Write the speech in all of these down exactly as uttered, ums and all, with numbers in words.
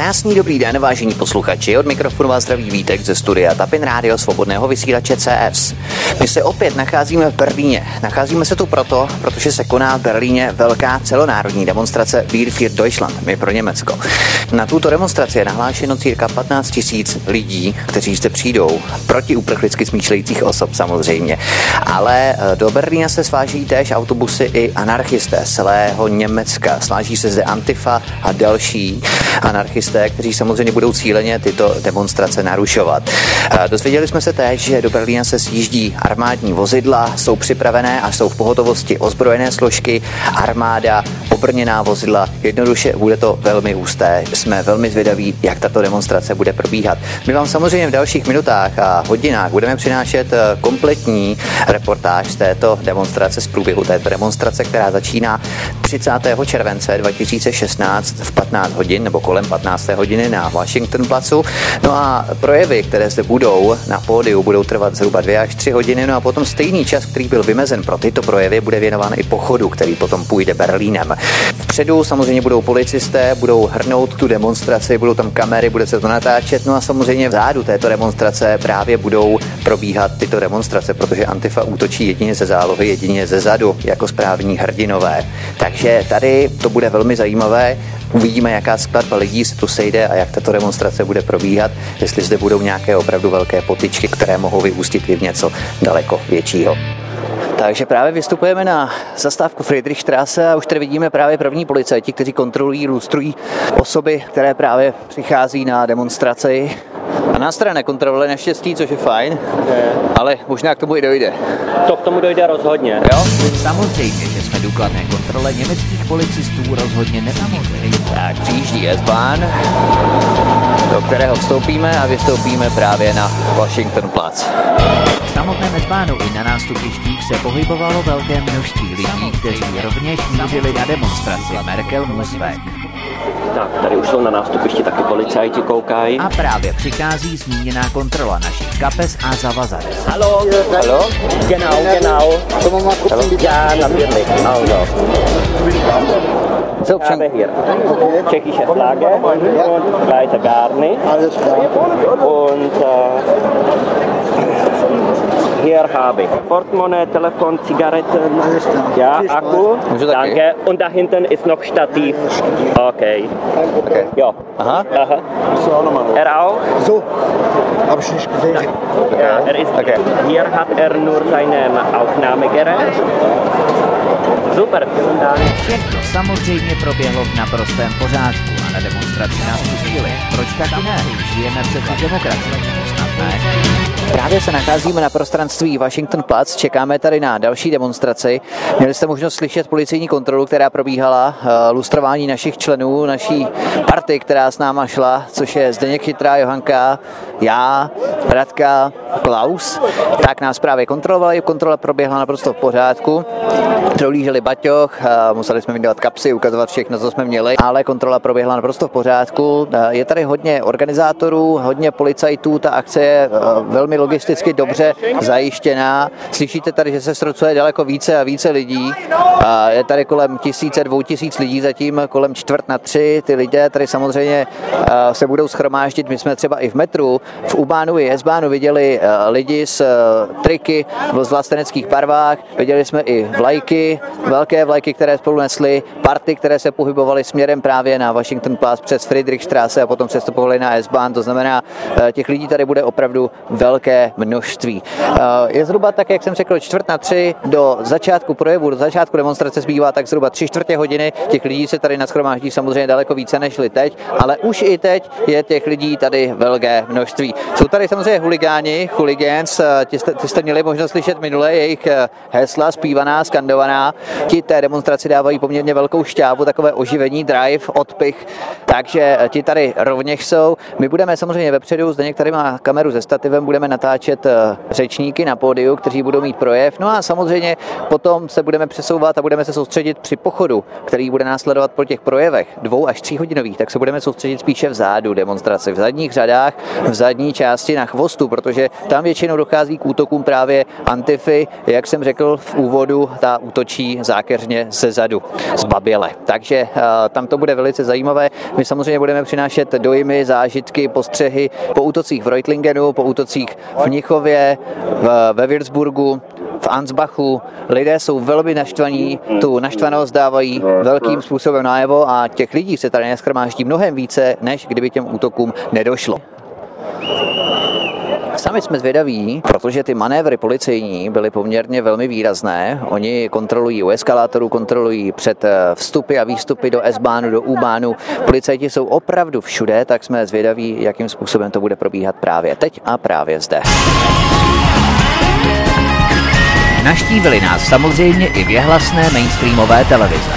Krásný dobrý den, vážení posluchači, od mikrofonu vás zdraví Vítek ze studia Tapin Rádio Svobodného vysílače C S. My se opět nacházíme v Berlíně. Nacházíme se tu proto, protože se koná v Berlíně velká celonárodní demonstrace Wir für Deutschland, my pro Německo. Na tuto demonstraci je nahlášeno cirka patnáct tisíc lidí, kteří zde přijdou, proti uprchlicky smýšlejících osob samozřejmě. Ale do Berlína se sváží též autobusy i anarchisté z celého Německa. Sváží se zde Antifa a další anarchisté, kteří samozřejmě budou cíleně tyto demonstrace narušovat. Dozvěděli jsme se též, že do Berlína se sjíždí armádní vozidla, jsou připravené a jsou v pohotovosti ozbrojené složky, armáda, obrněná vozidla. Jednoduše bude to velmi husté. Jsme velmi zvědaví, jak tato demonstrace bude probíhat. My vám samozřejmě v dalších minutách a hodinách budeme přinášet kompletní reportáž z této demonstrace, z průběhu této demonstrace, která začíná třicátého července dva tisíce šestnáct v patnáct hodin nebo kolem patnácté hodiny na Washingtonplacu. No a projevy, které zde budou na pódiu, budou trvat zhruba dvě až tři hodiny. No a potom stejný čas, který byl vymezen pro tyto projevy, bude věnován i pochodu, který potom půjde Berlínem. Vpředu samozřejmě budou policisté, budou hrnout tu demonstraci, budou tam kamery, bude se to natáčet. No a samozřejmě vzadu této demonstrace právě budou probíhat tyto demonstrace, protože Antifa útočí jedině ze zálohy, jedině ze zadu, jako správní hrdinové. Takže tady to bude velmi zajímavé. Uvidíme, jaká skladba lidí se tu sejde a jak tato demonstrace bude probíhat, jestli zde budou nějaké opravdu velké potyčky, které mohou vyústit i v něco daleko většího. Takže právě vystupujeme na zastávku Friedrichstraße a už tady vidíme právě první policajti, kteří kontrolují, lustrují osoby, které právě přichází na demonstraci. A nás teda nekontrolovali naštěstí, což je fajn, je. Ale možná k tomu i dojde. To k tomu dojde rozhodně. Jo? Samozřejmě, že jsme důkladné kontrole německých policistů rozhodně nezamohli. Tak přijíždí S-Bahn, do kterého vstoupíme a vystoupíme právě na Washingtonplatz. V samotném S-Bahnu i na nástupištích se pohybovalo velké množství lidí, kteří rovněž mířili na demonstraci Merkel muss weg. Tak, tady už jsou na nástupišti taky policajti, koukají. A právě přichází zmíněná kontrola našich kapes a zavazadel. Hallo? Hallo? Genau, genau. Ja, natürlich. Also. So, habe hier tschechische Flagge und Leiter Garni. Und uh, hier habe ich Portemonnaie, Telefon, Zigaretten, ja, Akku, danke. Und da hinten ist noch Stativ. Okay. Okay. Ja. Aha. Aha. Er auch? So, habe ich nicht gesehen. Okay. Ja, er ist, okay. Hier hat er nur sein Aufnahmegerät. Super, vielen Dank. Všechno samozřejmě proběhlo v naprostém pořádku a na demonstraci nás pustili. Proč taky ne? Žijeme přece v demokracii. Snad ne? Právě se nacházíme na prostranství Washingtonplatz, čekáme tady na další demonstraci. Měli jste možnost slyšet policejní kontrolu, která probíhala, lustrování našich členů, naší party, která s náma šla, což je Zdeněk Chytrá, Johanka, já, Radka, Klaus. Tak nás právě kontrolovali, kontrola proběhla naprosto v pořádku. Prolíželi baťoch, museli jsme vydávat kapsy, ukazovat všechno, co jsme měli, ale kontrola proběhla naprosto v pořádku. Je tady hodně organizátorů, hodně policajtů, ta akce je velmi logisticky dobře zajištěná. Slyšíte tady, že se srocuje daleko více a více lidí. Je tady kolem tisíce, dvou tisíc lidí, zatím kolem čtvrt na tři. Ty lidé tady samozřejmě se budou shromáždit. My jsme třeba i v metru, v U-Bahnu i S-Bahnu viděli lidi s triky v vlasteneckých barvách. Viděli jsme i vlajky, velké vlajky, které spolu nesly, party, které se pohybovaly směrem právě na Washingtonplatz přes Friedrichstraße a potom přestupovaly na S-Bahn. To znamená, těch lidí tady bude opravdu velké množství. Je zhruba tak, jak jsem řekl, čtvrt na tři, do začátku projevu, do začátku demonstrace zbývá tak zhruba tři čtvrtě hodiny. Těch lidí se tady nashromáždí samozřejmě daleko více nežli teď, ale už i teď je těch lidí tady velké množství. Jsou tady samozřejmě huligáni, hooligans, ty jste, ty jste měli možnost slyšet minule jejich hesla, zpívaná, skandovaná. Ti té demonstraci dávají poměrně velkou šťávu, takové oživení, drive, odpich, takže ti tady rovněž jsou. My budeme samozřejmě vepředu, Zdeněk tady má kameru kameru se stativem, budeme natáčet řečníky na pódiu, kteří budou mít projev. No a samozřejmě potom se budeme přesouvat a budeme se soustředit při pochodu, který bude následovat po těch projevech dvou až tří hodinových, tak se budeme soustředit spíše vzadu demonstrace, v zadních řadách, v zadní části na chvostu, protože tam většinou dochází k útokům právě Antify, jak jsem řekl v úvodu, ta útočí zákeřně ze zadu, z Baběle. Takže uh, tam to bude velice zajímavé. My samozřejmě budeme přinášet dojmy, zážitky, postřehy po útocích v Reutlingenu, po útocích v Mnichově, v, ve Würzburgu, v Ansbachu. Lidé jsou velmi naštvaní, tu naštvanost dávají velkým způsobem najevo a těch lidí se tady nashromáždí mnohem více, než kdyby těm útokům nedošlo. Sami jsme zvědaví, protože ty manévry policejní byly poměrně velmi výrazné. Oni kontrolují u eskalátorů, kontrolují před vstupy a výstupy do S-bánu, do U-bánu. Policajti jsou opravdu všude, tak jsme zvědaví, jakým způsobem to bude probíhat právě teď a právě zde. Navštívili nás samozřejmě i věhlasné mainstreamové televize.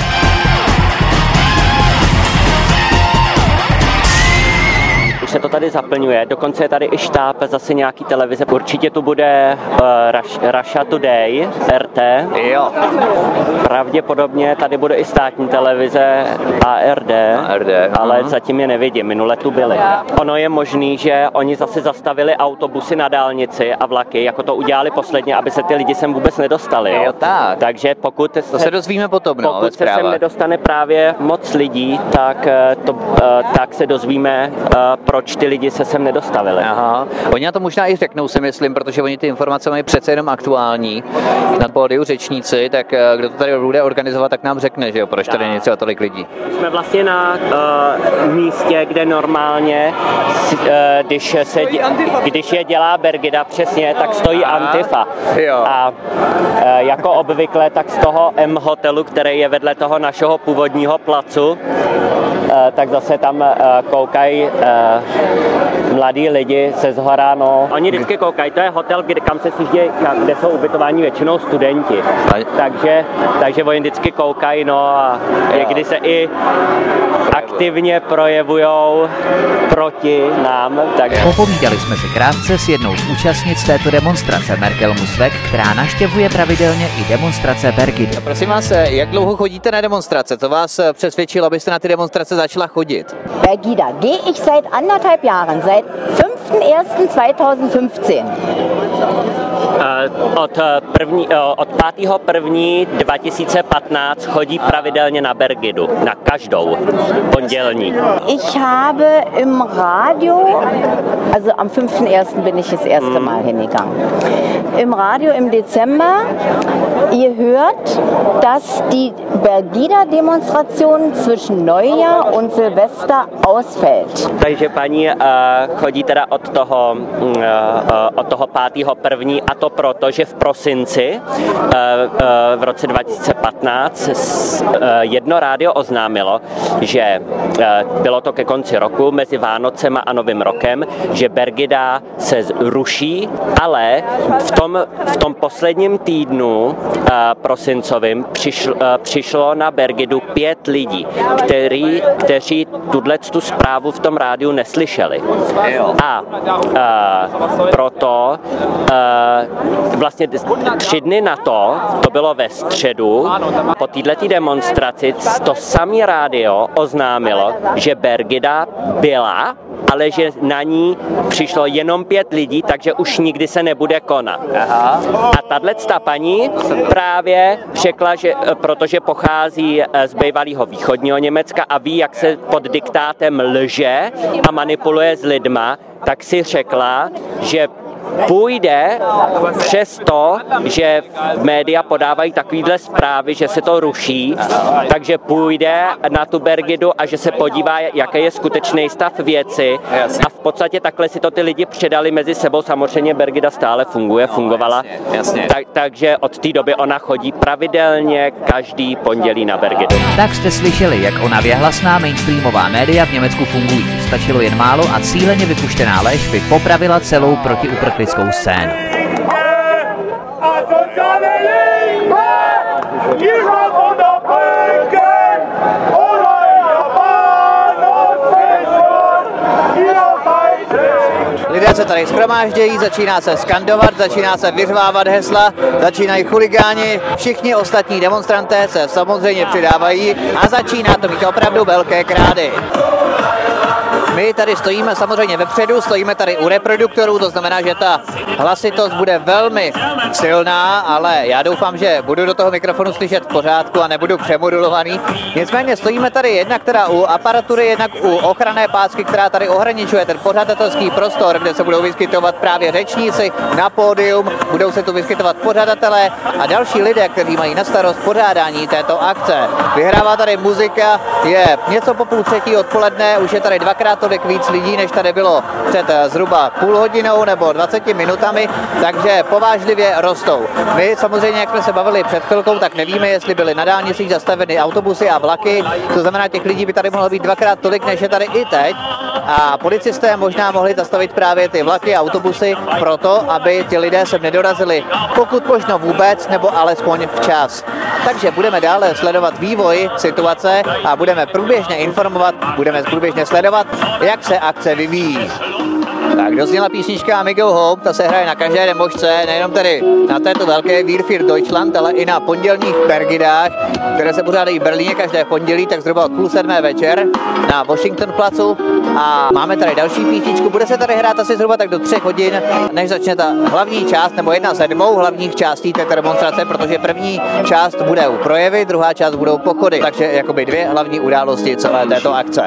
Se to tady zaplňuje, dokonce je tady i štáb zase nějaký televize. Určitě tu bude uh, Russia Today, R T. Jo. Pravděpodobně tady bude i státní televize A R D, A R D ale aha. zatím je nevidím, minule tu byly. Ono je možný, že oni zase zastavili autobusy na dálnici a vlaky, jako to udělali posledně, aby se ty lidi sem vůbec nedostali. Jo? Jo, tak. Takže pokud To se dozvíme potom, no, pokud se sem nedostane právě moc lidí, tak, to, tak se dozvíme, proč ty lidi se sem nedostavili. Aha. Oni na to možná i řeknou, si myslím, protože oni ty informace mají přece jenom aktuální. Na pódiu řečníci, tak kdo to tady bude organizovat, tak nám řekne, že jo, proč tady není třeba tolik lidí. Jsme vlastně na uh, místě, kde normálně, uh, když, se, když je dělá Bergida přesně, tak stojí Aha. Antifa. Jo. A uh, jako obvykle, tak z toho M hotelu, který je vedle toho našeho původního placu, Uh, tak zase tam uh, koukají uh, mladí lidi se zhora, no. Oni vždycky koukají, to je hotel, kde, kam se sjíždějí, kde jsou ubytováni většinou studenti. Takže, takže oni vždycky koukají, no a někdy se i aktivně projevujou proti nám. Takže... Popovídali jsme si krátce s jednou z účastnic této demonstrace, Merkel Musweg, která navštěvuje pravidelně i demonstrace Bergidy. Prosím vás, jak dlouho chodíte na demonstrace? Co vás přesvědčilo, abyste na ty demonstrace začala chodit? Bergida gehe ich seit anderthalb Jahren, seit fünften ersten zweitausendfünfzehn. Od, první, od pátého prvního dva tisíce patnáct chodí pravidelně na Bergidu, na každou pondělní. Ich habe im Radio, also am fünften ersten bin ich das erste Mal hingegangen. Im Radio im Dezember, ihr hört, dass die Bergida-Demonstration zwischen Neujahr und Silvester ausfällt. Takže paní uh, chodí teda od toho, uh, od toho pátého první a to proto, že v prosinci uh, uh, v roce dva tisíce patnáct uh, jedno rádio oznámilo, že uh, bylo to ke konci roku mezi Vánocema a Novým rokem, že Bergida se ruší, ale v tom, v tom posledním týdnu uh, prosincovým přišlo, uh, přišlo na Bergidu pět lidí, který, kteří tuto zprávu v tom rádiu neslyšeli. A uh, proto uh, vlastně tři dny na to, to bylo ve středu, po této demonstraci to samé rádio oznámilo, že Bergida byla, ale že na ní přišlo jenom pět lidí, takže už nikdy se nebude konat. Aha. A tato paní právě řekla, že protože pochází z bývalého východního Německa a ví, jak se pod diktátem lže a manipuluje s lidma, tak si řekla, že půjde přes to, že v podávají takovýhle zprávy, že se to ruší, takže půjde na tu Bergidu a že se podívá, jaký je skutečný stav věci a v podstatě takhle si to ty lidi předali mezi sebou. Samozřejmě Bergida stále funguje, fungovala, tak, takže od té doby ona chodí pravidelně každý pondělí na Bergidu. Tak jste slyšeli, jak ona věhlasná mainstreamová média v Německu fungují. Stačilo jen málo a cíleně vypuštěná lež by popravila celou protiuprchlickou scénu. Lidé se tady shromáždějí, začíná se skandovat, začíná se vyřvávat hesla, začínají chuligáni, všichni ostatní demonstranté se samozřejmě přidávají a začíná to být opravdu velké krády. My tady stojíme samozřejmě vepředu, stojíme tady u reproduktorů, to znamená, že ta hlasitost bude velmi silná, ale já doufám, že budu do toho mikrofonu slyšet v pořádku a nebudu přemodulovaný. Nicméně stojíme tady jednak teda u aparatury, jednak u ochranné pásky, která tady ohraničuje ten pořadatelský prostor, kde se budou vyskytovat právě řečníci na pódium, budou se tu vyskytovat pořadatelé a další lidé, kteří mají na starost pořádání této akce. Vyhrává tady muzika, je něco po půl třetí odpoledne, už je tady dvakrát tolik víc lidí, než tady bylo před zhruba půl hodinou nebo dvaceti minutami, takže povážlivě rostou. My samozřejmě, jak jsme se bavili před chvilkou, tak nevíme, jestli byly na dálnicích zastaveny autobusy a vlaky, to znamená, těch lidí by tady mohlo být dvakrát tolik, než je tady i teď. A policisté možná mohli zastavit právě ty vlaky a autobusy proto, aby ti lidé sem nedorazili, pokud možno vůbec, nebo alespoň včas. Takže budeme dále sledovat vývoj situace a budeme průběžně informovat, budeme průběžně sledovat, jak se akce vyvíjí. Tak dozněla písnička Amigo Home, ta se hraje na každé demošce, nejenom tedy na této velké Wir für Deutschland, ale i na pondělních Bergidách, které se pořádají v Berlíně každé pondělí, tak zhruba od půl sedmé večer na Washington placu. A máme tady další písničku, bude se tady hrát asi zhruba tak do třech hodin, než začne ta hlavní část, nebo jedna ze dvou hlavních částí této demonstrace, protože první část bude u projevy, druhá část budou pochody, takže jakoby dvě hlavní události celé této akce.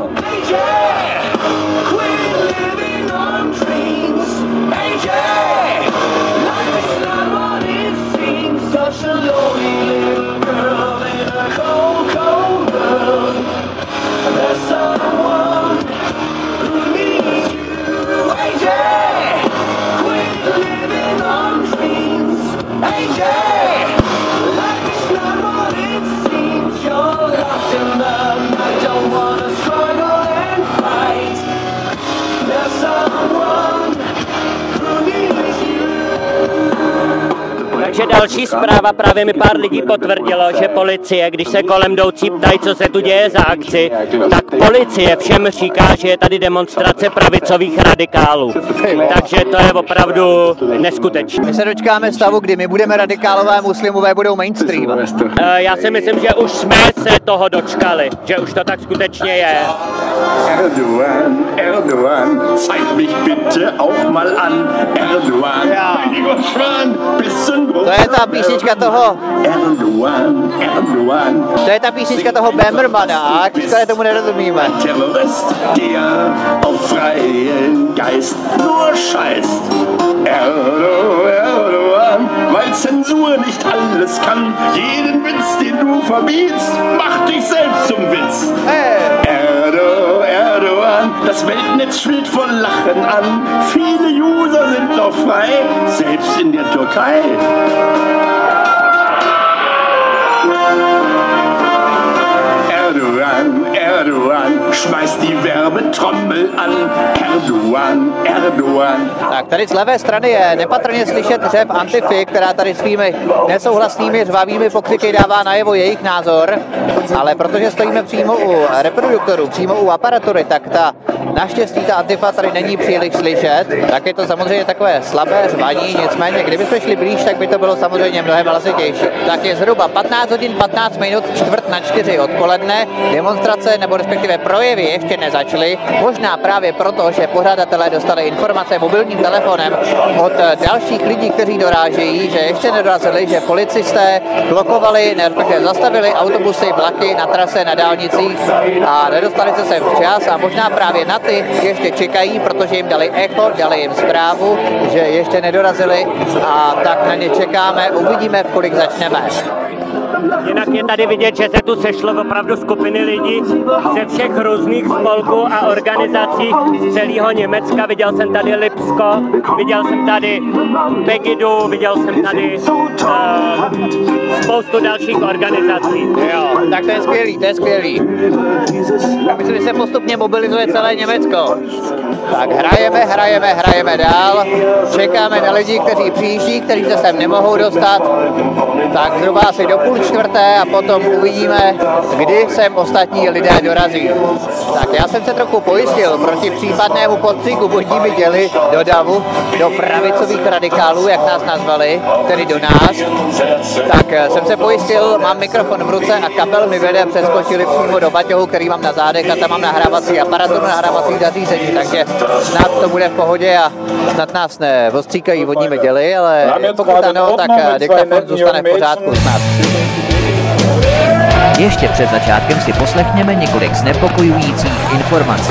Takže další zpráva, právě mi pár lidí potvrdilo, že policie, když se kolem jdoucí ptají, co se tu děje za akci, tak policie všem říká, že je tady demonstrace pravicových radikálů. Takže to je opravdu neskutečné. My se dočkáme stavu, kdy my budeme radikálové, muslimové budou mainstream. Já si myslím, že už jsme se toho dočkali, že už to tak skutečně je. Erdogan, Erdogan, zeig mich bitte auch mal an. Erdogan, heiliger Schwan, bisschen to je ta písnička toho Erdogan, Erdogan. To je ta písnička toho Böhmermanna, které tomu nerozumíme. Terrorist, der auf freien Geist nur scheißt. Erdogan, Erdogan, weil Zensur nicht alles kann. Jeden Witz, den du verbietst, macht dich selbst zum Witz. Hey. Erdogan, Erdogan, das Weltnetz schwillt vor Lachen an. Viele User sind noch frei, selbst in der Türkei. Erdogan, Erdogan, schmeißt die Werbetrommel an. Erdogan, Erdogan. Tak tady z levé strany je nepatrně slyšet řev Antify, která tady svými nesouhlasnými řvavými pokřiky dává najevo jejich názor, ale protože stojíme přímo u reproduktorů, přímo u aparatury, tak ta naštěstí ta Antifa tady není příliš slyšet, tak je to samozřejmě takové slabé řvaní, nicméně kdybychom šli blíž, tak by to bylo samozřejmě mnohem hlasitější. Tak je zhruba patnáct hodin patnáct minut, čtvrt na čtyři odpoledne, demonstrace nebo respektive projevy ještě nezačaly, možná právě proto, že pořadatelé dostali informace mobilním telefonem od dalších lidí, kteří dorážejí, že ještě nedorazili, že policisté blokovali, respektive zastavili autobusy, vlaky na trase, na dálnicích a nedostali se sem včas a možná právě na ty ještě čekají, protože jim dali echo, dali jim zprávu, že ještě nedorazili a tak na ně čekáme, uvidíme, v kolik začneme. Jinak je tady vidět, že se tu sešlo opravdu skupiny lidí ze všech různých spolků a organizací z celého Německa. Viděl jsem tady Lipsko, viděl jsem tady Pegidu, viděl jsem tady uh, spoustu dalších organizací. Jo, tak to je skvělý, to je skvělý. Já myslím, že se postupně mobilizuje celé Německo. Tak hrajeme, hrajeme, hrajeme dál. Čekáme na lidi, kteří přijíždí, kteří se sem nemohou dostat. Tak zhruba asi do půl čtvrté a potom uvidíme, kdy sem ostatní lidé dorazí. Tak já jsem se trochu pojistil proti případnému podstřiku božími děli do davu, do pravicových radikálů, jak nás nazvali, tedy do nás. Tak jsem se pojistil, mám mikrofon v ruce a kabel mi vede, přeskočili přímo do baťohu, který mám na zádech a tam mám nahrávací aparaturu, nahrávací zařízení, takže snad to bude v pohodě a snad nás neostříkají vodními děli, ale pokud ano, tak diktafon zůstane v pořádku snad. Ještě před začátkem si poslechněme několik znepokojujících informací.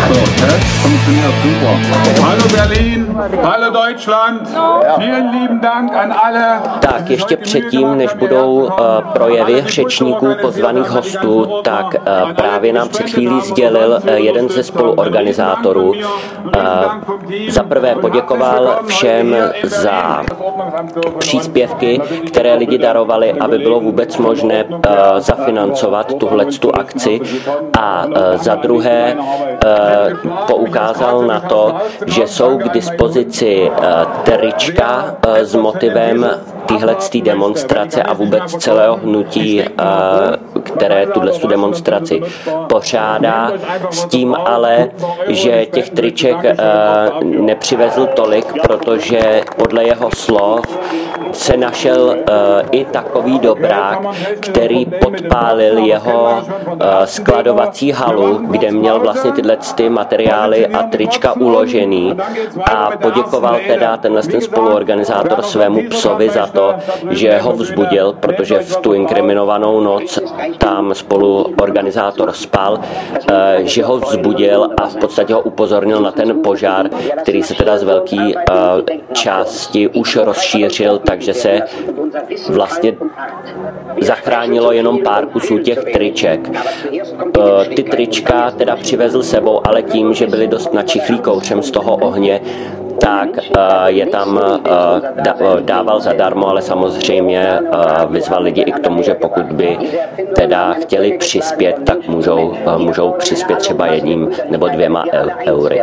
Hallo Berlin, hallo Deutschland, vielen lieben Dank an alle. Tak ještě předtím, než budou uh, projevy řečníků pozvaných hostů, tak uh, právě nám před chvílí sdělil uh, jeden ze spoluorganizátorů. Uh, za prvé poděkoval všem za příspěvky, které lidi darovali, aby bylo vůbec možné uh, zafinancovat tuhletu akci, a uh, za druhé uh, poukázal na to, že jsou k dispozici trička s motivem téhletý demonstrace a vůbec celého hnutí, které tuhle demonstraci pořádá, s tím ale, že těch triček nepřivezl tolik, protože podle jeho slov se našel i takový dobrák, který podpálil jeho skladovací halu, kde měl vlastně tyhle ty materiály a trička uložený, a poděkoval teda tenhle ten spoluorganizátor svému psovi za to, že ho vzbudil, protože v tu inkriminovanou noc tam spoluorganizátor spal, že ho vzbudil a v podstatě ho upozornil na ten požár, který se teda z velké části už rozšířil, takže se vlastně zachránilo jenom pár kusů těch triček. Ty trička teda přivezl sebou, ale tím, že byli dost načichlí kouřem z toho ohně, tak je tam dával zadarmo, ale samozřejmě vyzval lidi i k tomu, že pokud by teda chtěli přispět, tak můžou, můžou přispět třeba jedním nebo dvěma eury.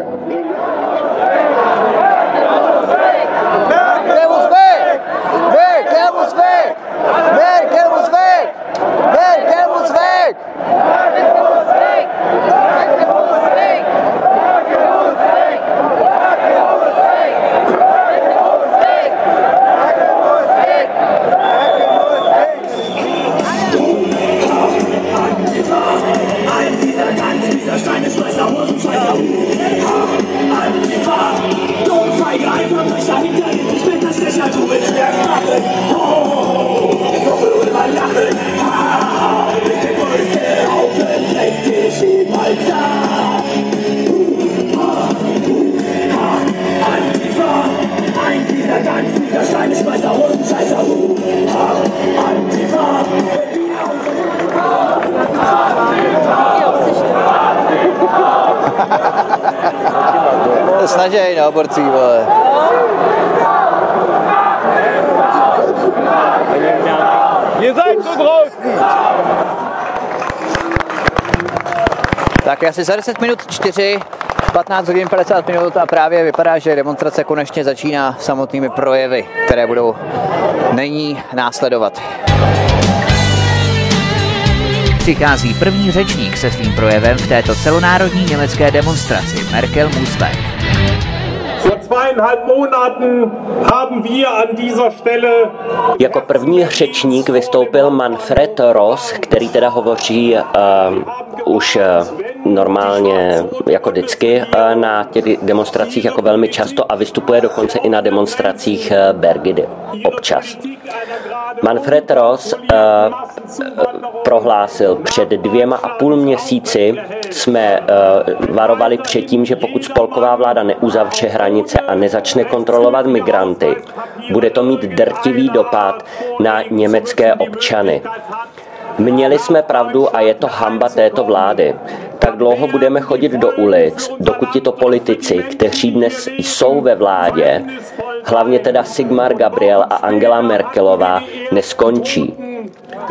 Snažej, no, borcí, vole. Ihr seid so draußen! Tak asi za deset minut čtyři, patnáct hodin padesát minut a právě vypadá, že demonstrace konečně začíná samotnými projevy, které budou nyní následovat. Přichází první řečník se svým projevem v této celonárodní německé demonstraci, Merkel muss weg. Vor zweieinhalb Monaten haben wir an dieser Stelle. Jako první řečník vystoupil Manfred Ross, který teda hovoří uh, už uh, normálně jako vždycky uh, na těch demonstracích jako velmi často a vystupuje dokonce i na demonstracích uh, Bergidy občas. Manfred Ross uh, prohlásil, před dvěma a půl měsíci jsme uh, varovali před tím, že pokud spolková vláda neuzavře hranice a nezačne kontrolovat migranty, bude to mít drtivý dopad na německé občany. Měli jsme pravdu a je to hanba této vlády. Tak dlouho budeme chodit do ulic, dokud tito politici, kteří dnes jsou ve vládě, hlavně teda Sigmar Gabriel a Angela Merkelová, neskončí.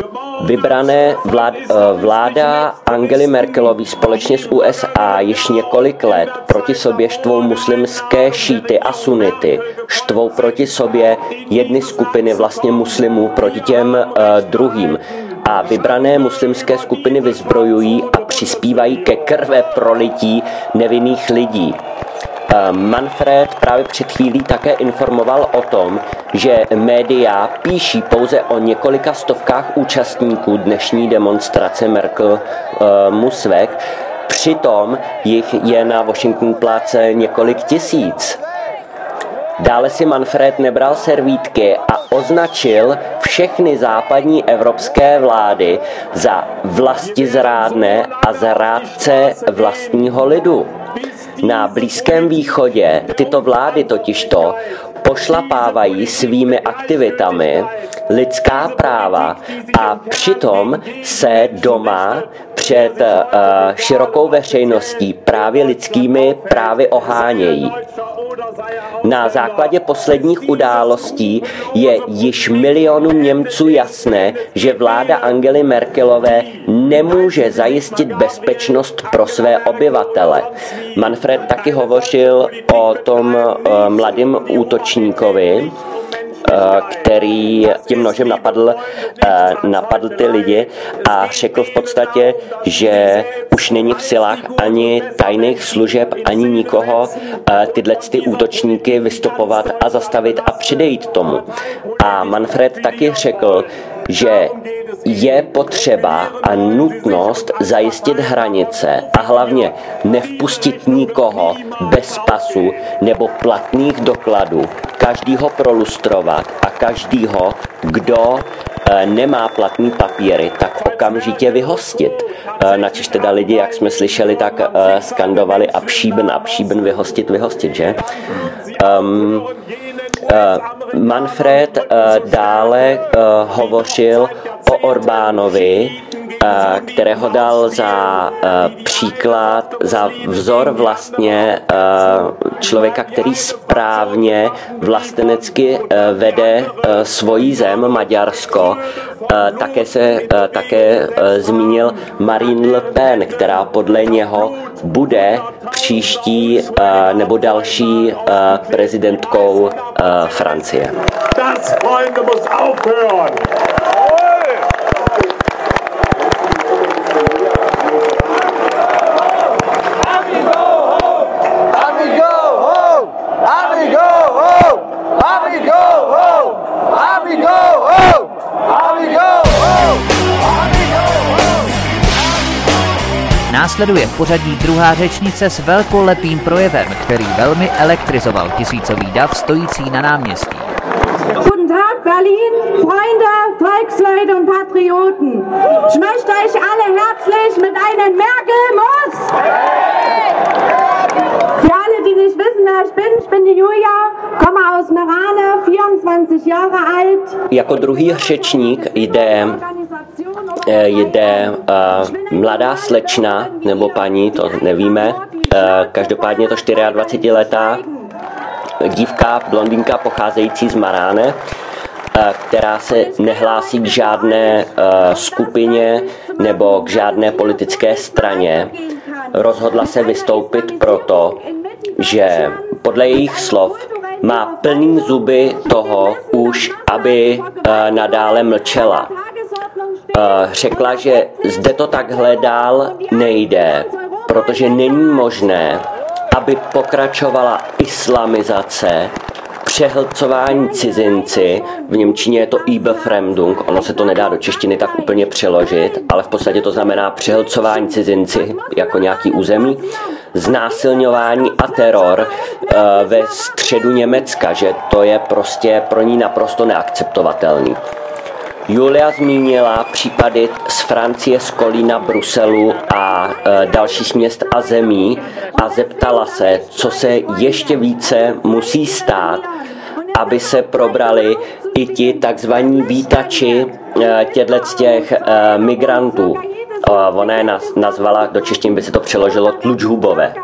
Vybrané vlád, vláda Angely Merkelové společně s U S A již několik let proti sobě štvou muslimské šíty a sunity. Štvou proti sobě jedny skupiny vlastně muslimů proti těm uh, druhým. A vybrané muslimské skupiny vyzbrojují a přispívají ke krve prolití nevinných lidí. Manfred právě před chvílí také informoval o tom, že média píší pouze o několika stovkách účastníků dnešní demonstrace Merkel Musweg, přitom jich je na Washington Place několik tisíc. Dále si Manfred nebral servítky a označil všechny západní evropské vlády za vlastizrádné a zrádce vlastního lidu. Na Blízkém východě tyto vlády totižto pošlapávají svými aktivitami lidská práva a přitom se doma před uh, širokou veřejností právě lidskými právy ohánějí. Na základě posledních událostí je již milionům Němců jasné, že vláda Angely Merkelové nemůže zajistit bezpečnost pro své obyvatele. Manfred taky hovořil o tom uh, mladém útočníkovi, který tím nožem napadl, napadl ty lidi a řekl v podstatě, že už není v silách ani tajných služeb, ani nikoho tyhle ty útočníky vystupovat a zastavit a předejít tomu. A Manfred taky řekl, že je potřeba a nutnost zajistit hranice a hlavně nevpustit nikoho bez pasu nebo platných dokladů, každýho prolustrovat a každýho, kdo nemá platný papíry, tak okamžitě vyhostit. Načež teda lidi, jak jsme slyšeli, tak skandovali abschieben, abschieben, vyhostit, vyhostit, že? Um, Uh, Manfred uh, dále uh, hovořil o Orbánovi, uh, kterého dal za uh, příklad, za vzor vlastně uh, člověka, který správně vlastenecky uh, vede uh, svoji zem, Maďarsko. Uh, také se uh, také uh, zmínil Marine Le Pen, která podle něho bude příští uh, nebo další uh, prezidentkou uh, Francie. Das, Freunde, muss aufhören. Následuje v pořadí druhá řečnice s velkolepým projevem, který velmi elektrizoval tisícový dav stojící na náměstí. Guten Tag Berlin, Freunde, Volksleute und Patrioten. Ich möchte euch alle herzlich mit einem Merkel-Muss! Für alle, die nicht wissen, wer ich bin, ich bin die Julia, komme aus Merane, vierundzwanzig Jahre alt. Jako druhý řečník jde jde uh, mladá slečna, nebo paní, to nevíme, uh, každopádně to dvacetičtyřletá dívka, blondýnka pocházející z Maráne, uh, která se nehlásí k žádné uh, skupině nebo k žádné politické straně. Rozhodla se vystoupit proto, že podle jejich slov má plný zuby toho už, aby uh, nadále mlčela. Řekla, že zde to takhle dál nejde, protože není možné, aby pokračovala islamizace, přehlcování cizinci, v němčině je to Überfremdung, ono se to nedá do češtiny tak úplně přeložit, ale v podstatě to znamená přehlcování cizinci jako nějaký území, znásilňování a teror e, ve středu Německa, že to je prostě pro ní naprosto neakceptovatelný. Julia zmínila případy z Francie, z Kolína, Bruselu a e, dalších měst a zemí a zeptala se, co se ještě více musí stát, aby se probrali i ti takzvaní vítači e, těchto těch e, migrantů. E, ona je nazvala, do češtiny by se to přeložilo, tlučhubové.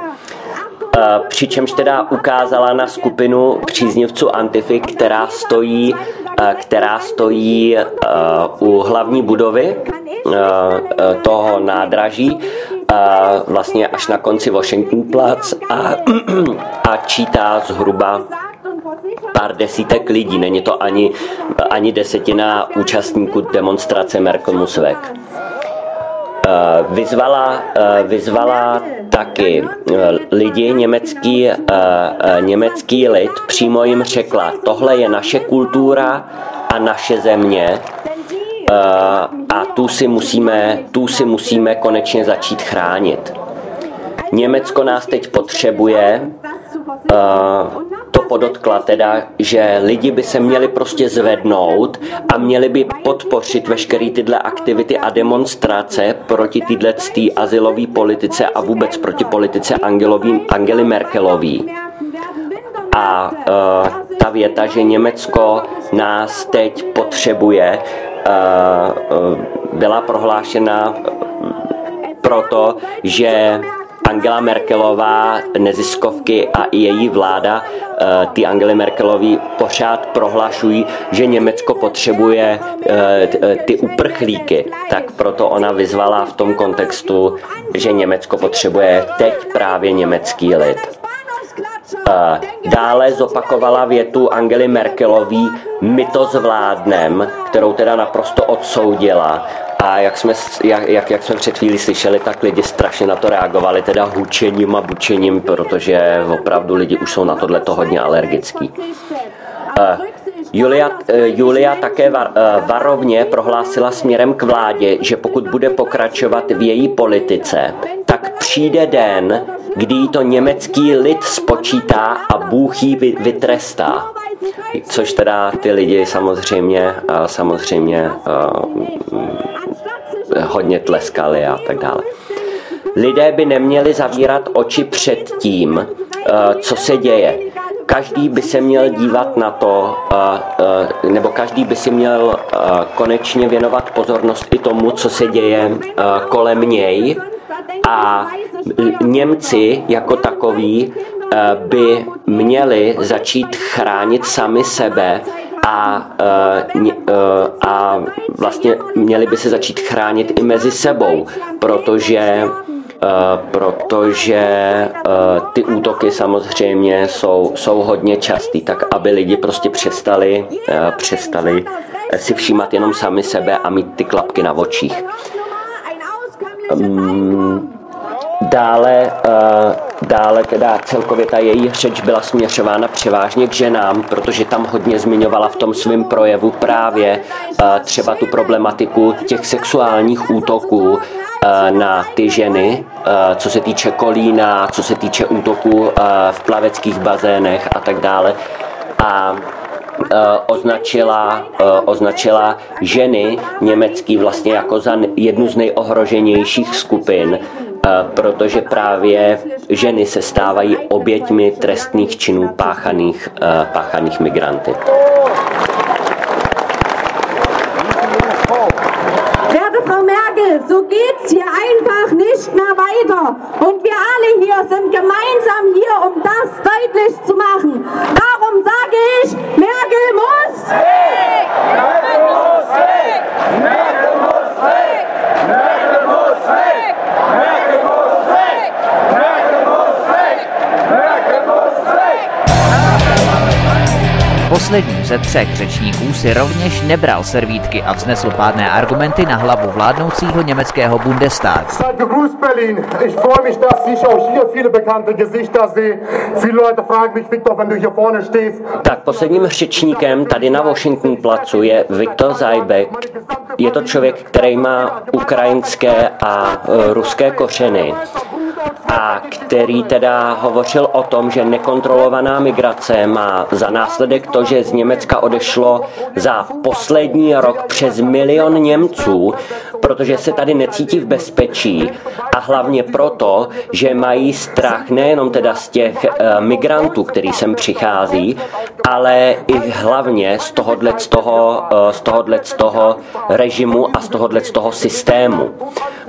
Přičemž teda ukázala na skupinu příznivců Antify, která stojí která stojí u hlavní budovy toho nádraží, vlastně až na konci Washingtonplatz a, a čítá zhruba pár desítek lidí. Není to ani, ani desetina účastníků demonstrace Merkel muss weg. Vyzvala, vyzvala taky lidi, německý, německý lid, přímo jim řekla, tohle je naše kultura a naše země a tu si musíme, tu si musíme konečně začít chránit. Německo nás teď potřebuje, to podotkla teda, že lidi by se měli prostě zvednout a měli by podpořit veškeré tyhle aktivity a demonstrace proti tyhle azylové politice a vůbec proti politice Angelový, Angely Merkelový. A uh, ta věta, že Německo nás teď potřebuje, uh, uh, byla prohlášena proto, že Angela Merkelová, neziskovky a i její vláda, ty Angely Merkelový pořád prohlašují, že Německo potřebuje ty uprchlíky. Tak proto ona vyzvala v tom kontextu, že Německo potřebuje teď právě německý lid. Dále zopakovala větu Angely Merkelový, my to zvládnem, kterou teda naprosto odsoudila. A jak jsme, jak, jak, jak jsme před chvílí slyšeli, tak lidi strašně na to reagovali, teda hučením a bučením, protože opravdu lidi už jsou na tohleto hodně alergický. Uh, Julia, uh, Julia také var, uh, varovně prohlásila směrem k vládě, že pokud bude pokračovat v její politice, tak přijde den, kdy jí to německý lid spočítá a Bůh jí vytrestá. Což teda ty lidi samozřejmě, uh, samozřejmě uh, hodně tleskali a tak dále. Lidé by neměli zavírat oči před tím, co se děje. Každý by se měl dívat na to, nebo každý by si měl konečně věnovat pozornost i tomu, co se děje kolem něj. A Němci jako takoví by měli začít chránit sami sebe a, a vlastně měli by se začít chránit i mezi sebou, protože, protože ty útoky samozřejmě jsou, jsou hodně častý, tak aby lidi prostě přestali, přestali si všímat jenom sami sebe a mít ty klapky na očích. Dále, dále teda celkově ta její řeč byla směřována převážně k ženám, protože tam hodně zmiňovala v tom svém projevu právě třeba tu problematiku těch sexuálních útoků na ty ženy, co se týče Kolína, co se týče útoků v plaveckých bazénech a tak dále. A označila, označila ženy německý vlastně jako za jednu z nejohroženějších skupin, protože právě ženy se stávají oběťmi trestných činů páchaných, páchaných migranty. Werte Frau Merkel, so geht's hier einfach nicht mehr weiter. Und wir alle hier sind gemeinsam hier, um das deutlich zu machen. Darum sage ich, Merkel muss weg! Merkel muss weg! Merkel muss weg! Merkel muss weg! Merkel muss weg! Merkel muss weg! Merkel muss weg! Poslední ze třech řečníků si rovněž nebral servítky a vznesl pádné argumenty na hlavu vládnoucího německého Bundestagu. Grüß Berlin. Ich freue mich, dass ich auch hier viele bekannte Gesichter sehe. Viele Leute fragen mich, Viktor, wenn du hier vorne stehst. Tak posledním řečníkem tady na Washingtonplatzu je Viktor Zajbek. Je to člověk, který má ukrajinské a ruské kořeny a který teda hovořil o tom, že nekontrolovaná migrace má za následek to, že z Německa odešlo za poslední rok přes milion Němců, protože se tady necítí v bezpečí a hlavně proto, že mají strach nejenom teda z těch uh, migrantů, který sem přichází, ale i hlavně z tohohle z toho, uh, z tohohle z toho režimu a z tohohle z toho systému.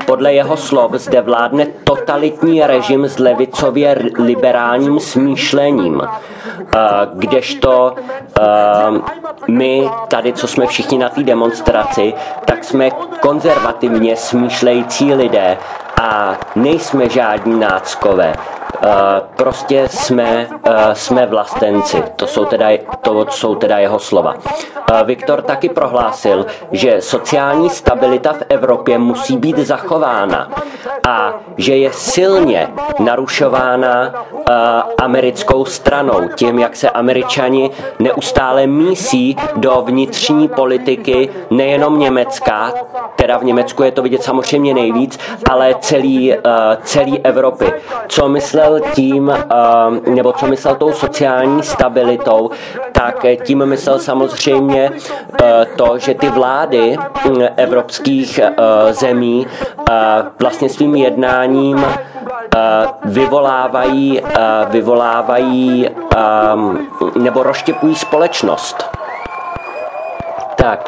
Podle jeho slov zde vládne totalitní režim s levicově liberálním smýšlením, kdežto my tady, co jsme všichni na té demonstraci, tak jsme konzervativně smýšlející lidé a nejsme žádní náckové. Prostě jsme, jsme vlastenci. To jsou teda, to jsou teda jeho slova. Viktor taky prohlásil, že sociální stabilita v Evropě musí být zachována a že je silně narušována americkou stranou tím, jak se Američani neustále mísí do vnitřní politiky nejenom Německa, teda v Německu je to vidět samozřejmě nejvíc, ale celý, celý Evropy. Co myslel tím, nebo co myslel tou sociální stabilitou, tak tím myslel samozřejmě to, že ty vlády evropských zemí vlastně svým jednáním vyvolávají, vyvolávají nebo rozštěpují společnost. Tak,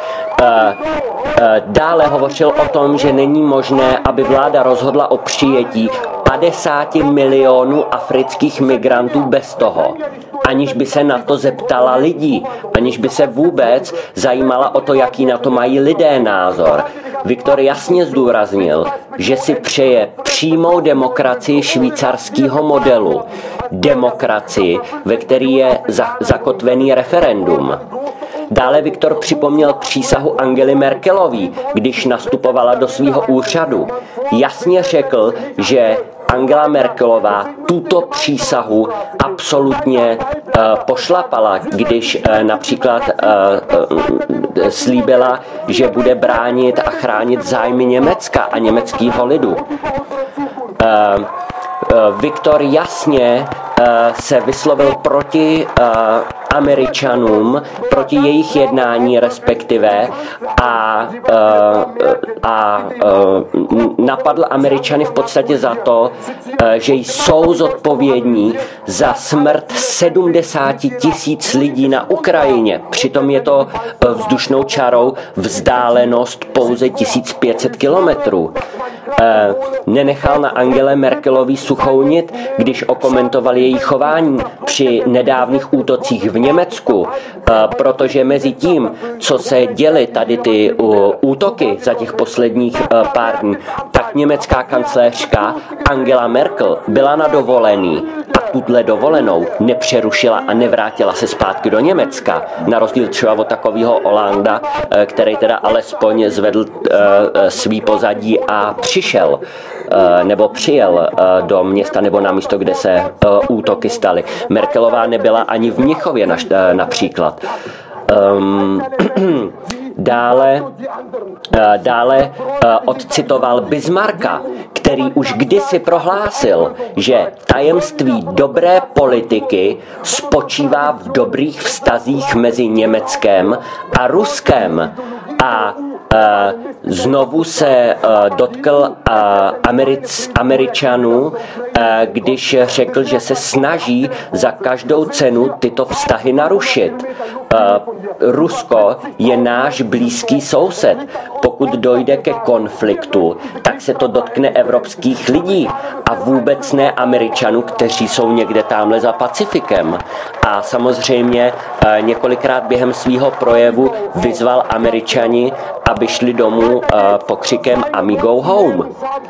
dále hovořil o tom, že není možné, aby vláda rozhodla o přijetí padesát milionů afrických migrantů bez toho, aniž by se na to zeptala lidí, aniž by se vůbec zajímala o to, jaký na to mají lidé názor. Viktor jasně zdůraznil, že si přeje přímou demokracii švýcarského modelu. Demokracii, ve který je zakotvený referendum. Dále Viktor připomněl přísahu Angely Merkelové, když nastupovala do svého úřadu. Jasně řekl, že Angela Merkelová tuto přísahu absolutně uh, pošlapala, když uh, například uh, uh, slíbila, že bude bránit a chránit zájmy Německa a německého lidu. Uh, uh, Viktor jasně uh, se vyslovil proti uh, Američanům, proti jejich jednání respektive a, a napadl Američany v podstatě za to, že jsou zodpovědní za smrt sedmdesát tisíc lidí na Ukrajině. Přitom je to vzdušnou čarou vzdálenost pouze tisíc pět set kilometrů. Nenechal na Angele Merkelový suchou nit, když okomentoval její chování při nedávných útocích v Německu, protože mezi tím, co se děly tady ty útoky za těch posledních pár dní, tak německá kancléřka Angela Merkel byla na dovolený a tuhle dovolenou nepřerušila a nevrátila se zpátky do Německa, na rozdíl třeba od takového Holanda, který teda alespoň zvedl svý pozadí a přišel nebo přijel do města nebo na místo, kde se útoky staly. Merkelová nebyla ani v Mnichově například. Um, Dále, dále odcitoval Bismarcka, který už kdysi prohlásil, že tajemství dobré politiky spočívá v dobrých vztazích mezi Německem a Ruskem. A znovu se dotkl Americ, Američanů, když řekl, že se snaží za každou cenu tyto vztahy narušit. Rusko je náš blízký soused. Pokud dojde ke konfliktu, tak se to dotkne evropských lidí a vůbec ne Američanů, kteří jsou někde tamhle za Pacifikem. A samozřejmě několikrát během svého projevu vyzval Američani, aby šli domů pokřikem Amigo home.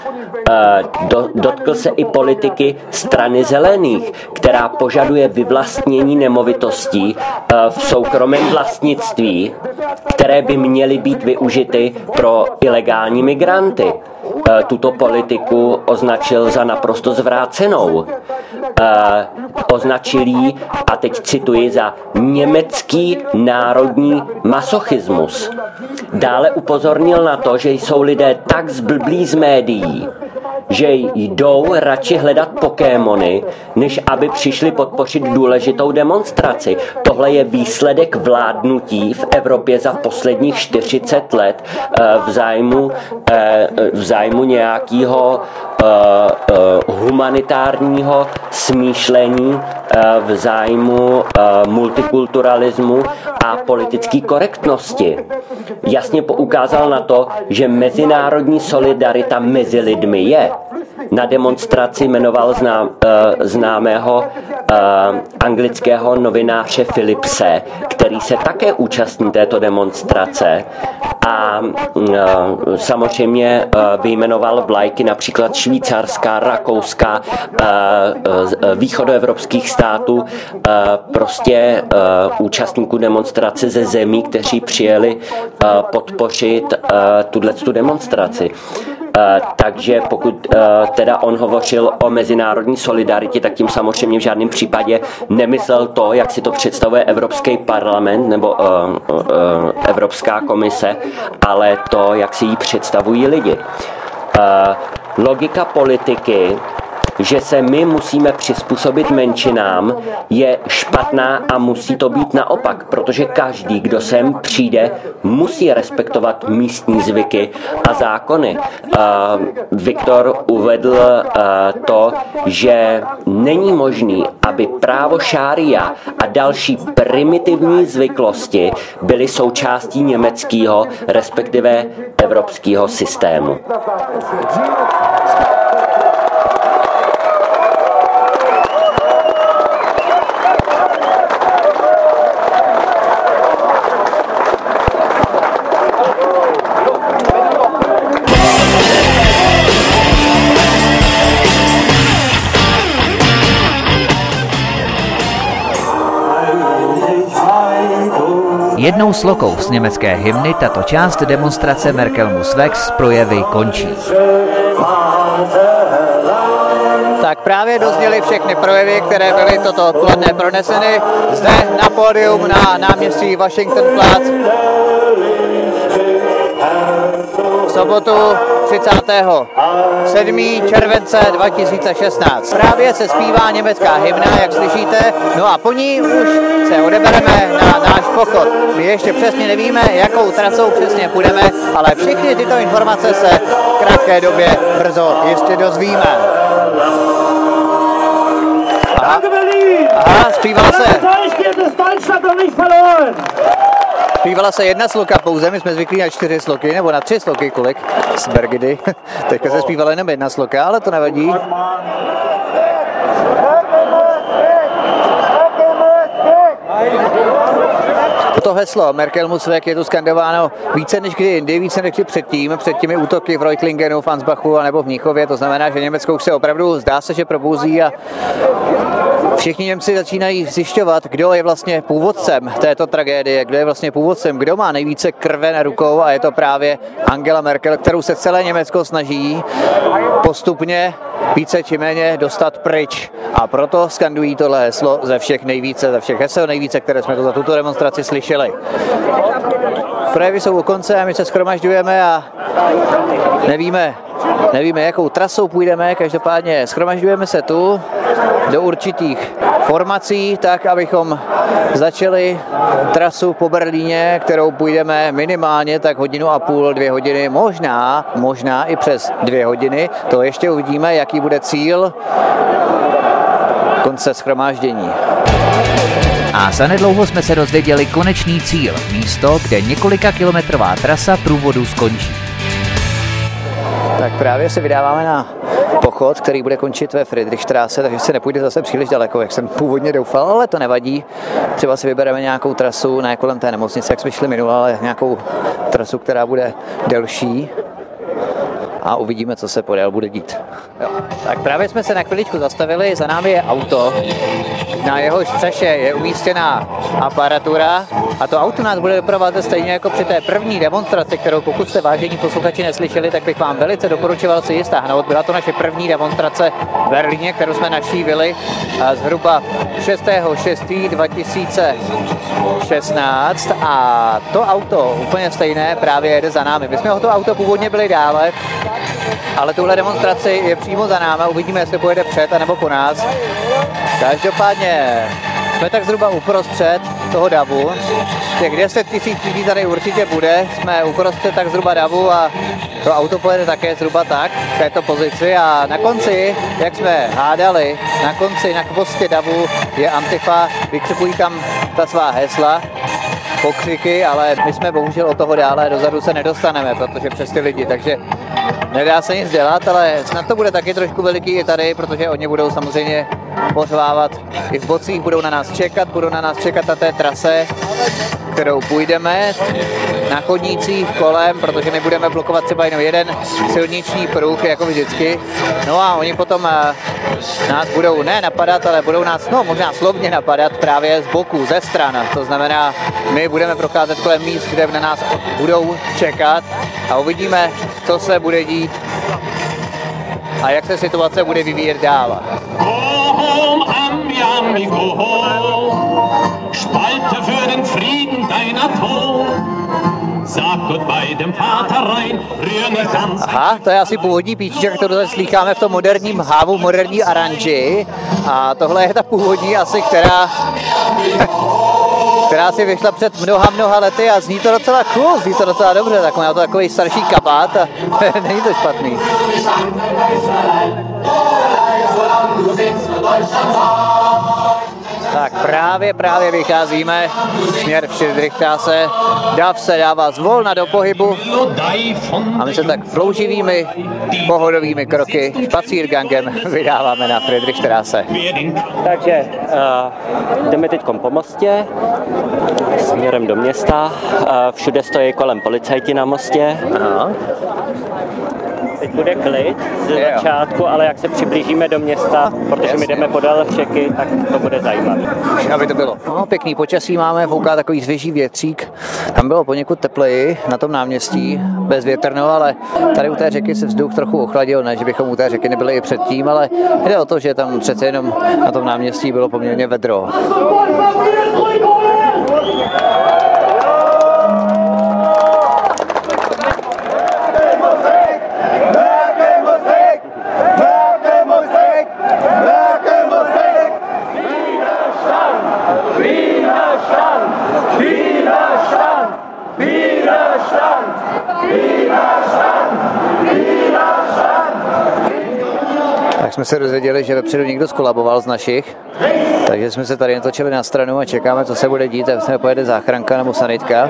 Dotkl se i politiky strany zelených, která požaduje vyvlastnění nemovitostí v soukromém vlastnictví, které by měly být využity pro ilegální migranty. Tuto politiku označil za naprosto zvrácenou. Označil ji, a teď cituji, za německý národní masochismus. Dále upozornil na to, že jsou lidé tak zblblí z médií, že jdou radši hledat Pokémony, než aby přišli podpořit důležitou demonstraci. Tohle je výsledek vládnutí v Evropě za posledních čtyřicet let v zájmu, v zájmu nějakého humanitárního smýšlení, v zájmu multikulturalismu a politické korektnosti. jasně poukázal na to, že mezinárodní solidarita mezi lidmi je. Na demonstraci jmenoval znám, známého uh, anglického novináře Philipse, který se také účastní této demonstrace a uh, samozřejmě uh, vyjmenoval vlajky například švýcarská, rakouská, uh, uh, východoevropských států, uh, prostě uh, účastníků demonstrace ze zemí, kteří přijeli uh, podpořit uh, tuto demonstraci. Uh, takže pokud uh, teda on hovořil o mezinárodní solidaritě, tak tím samozřejmě v žádném případě nemyslel to, jak si to představuje Evropský parlament nebo uh, uh, Evropská komise, ale to, jak si ji představují lidi. Uh, logika politiky, že se my musíme přizpůsobit menšinám, je špatná a musí to být naopak, protože každý, kdo sem přijde, musí respektovat místní zvyky a zákony. Uh, Viktor uvedl uh, to, že není možný, aby právo šária a další primitivní zvyklosti byly součástí německého, respektive evropského systému. Jednou slokou z německé hymny tato část demonstrace Merkel muss weg z projevy končí. Tak právě dozněly všechny projevy, které byly toto odpoledne proneseny zde na pódium na náměstí Washingtonplatz. V sobotu třicátého sedmého července dva tisíce šestnáct. Právě se zpívá německá hymna, jak slyšíte, no a po ní už se odebereme na náš pochod. My ještě přesně nevíme, jakou trasou přesně půjdeme, ale všechny tyto informace se v krátké době brzo ještě dozvíme. Aha, Aha zpívala se. Zpívala se jedna sloka pouze, my jsme zvyklí na čtyři sloky, nebo na tři sloky, kolik z Bergidy. Teďka se zpívala jenom jedna sloka, ale to nevadí. To heslo Merkel muss weg je tu skandováno více než kdy jindy, více než kdy předtím, před těmi útoky v Reutlingenu, v Ansbachu a nebo v Mnichově. To znamená, že Německo už se opravdu zdá se, že probouzí a všichni Němci začínají zjišťovat, kdo je vlastně původcem této tragédie, kdo je vlastně původcem, kdo má nejvíce krve na rukou a je to právě Angela Merkel, kterou se celé Německo snaží postupně více či méně dostat pryč. A proto skandují tohle heslo ze všech nejvíce, ze všech hesel nejvíce, které jsme to za tuto demonstraci slyšeli. Projevy jsou u konce a my se shromažďujeme a nevíme, nevíme, jakou trasou půjdeme, každopádně shromažďujeme se tu do určitých formací, tak abychom začali trasu po Berlíně, kterou půjdeme minimálně tak hodinu a půl, dvě hodiny, možná, možná i přes dvě hodiny. To ještě uvidíme, jaký bude cíl konce shromáždění. A zanedlouho jsme se dozvěděli konečný cíl, místo, kde několika kilometrová trasa průvodu skončí. Tak právě se vydáváme na pochod, který bude končit ve Friedrichstraße, takže se nepůjde zase příliš daleko, jak jsem původně doufal, ale to nevadí. Třeba si vybereme nějakou trasu, ne kolem té nemocnice, jak jsme šli minule, ale nějakou trasu, která bude delší. A uvidíme, co se podél bude dít. Jo. Tak právě jsme se na chviličku zastavili, za námi je auto, na jehož střeše je umístěná aparatura a to auto nás bude doprovázet stejně jako při té první demonstraci, kterou pokud jste vážení posluchači neslyšeli, tak bych vám velice doporučoval si ji stáhnout. Byla to naše první demonstrace v Berlíně, kterou jsme navštívili zhruba šestého šestého dva tisíce šestnáct a to auto úplně stejné právě jede za námi. My jsme o to auto původně byli dále, ale tuhle demonstraci je přímo za náma, uvidíme, jestli pojede před anebo po nás. Každopádně jsme tak zhruba uprostřed toho davu. Těch deset tisíc lidí tady určitě bude, jsme uprostřed tak zhruba davu a to auto pojede také zhruba tak v této pozici a na konci, jak jsme hádali, na konci, na chvostě davu je Antifa, vykřikují tam ta svá hesla pokřiky, ale my jsme bohužel od toho dále dozadu se nedostaneme, protože přes ty lidi, takže nedá se nic dělat, ale snad to bude taky trošku veliký i tady, protože oni budou samozřejmě pořvávat i v bocích, budou na nás čekat, budou na nás čekat na té trase, kterou půjdeme na chodnících kolem, protože my budeme blokovat třeba jenom jeden silniční pruh, jako vždycky. No a oni potom nás budou ne napadat, ale budou nás, no možná slovně napadat právě z boku, ze stran. To znamená, my budeme procházet kolem míst, kde na nás budou čekat a uvidíme, co se bude dít a jak se situace bude vyvíjet dál. Spalte für den Frieden deiner Tod. Sag Goodbye dem Vater rein, rühr nicht an. Aha, to je asi původní píčka, kterou tady slýcháme v tom moderním hávu, moderní aranži. A tohle je ta původní asi, která která si vyšla před mnoha, mnoha lety a zní to docela cool, zní to docela dobře, tak má to takový starší kabát a není to špatný. Tak právě, právě vycházíme směr Friedrichstraße. Dav se dává zvolna do pohybu a my se tak plouživými, pohodovými kroky špacírgangem vydáváme na Friedrichstraße. Takže uh, jdeme teď po mostě směrem do města. Uh, všude stojí kolem policajti na mostě. Aha. Teď bude klid ze začátku, ale jak se přiblížíme do města, protože my jdeme podél řeky, tak to bude zajímavé. Aby to bylo. No, pěkný počasí máme, fouká takový svěží větřík. Tam bylo poněkud tepleji na tom náměstí, bezvětrno, ale tady u té řeky se vzduch trochu ochladil, ne, že bychom u té řeky nebyli i předtím, ale jde o to, že tam přece jenom na tom náměstí bylo poměrně vedro. Tak jsme se dozvěděli, že vepředu někdo skolaboval z našich, takže jsme se tady natočili na stranu a čekáme, co se bude dít, jestli se pojede záchranka nebo sanitka.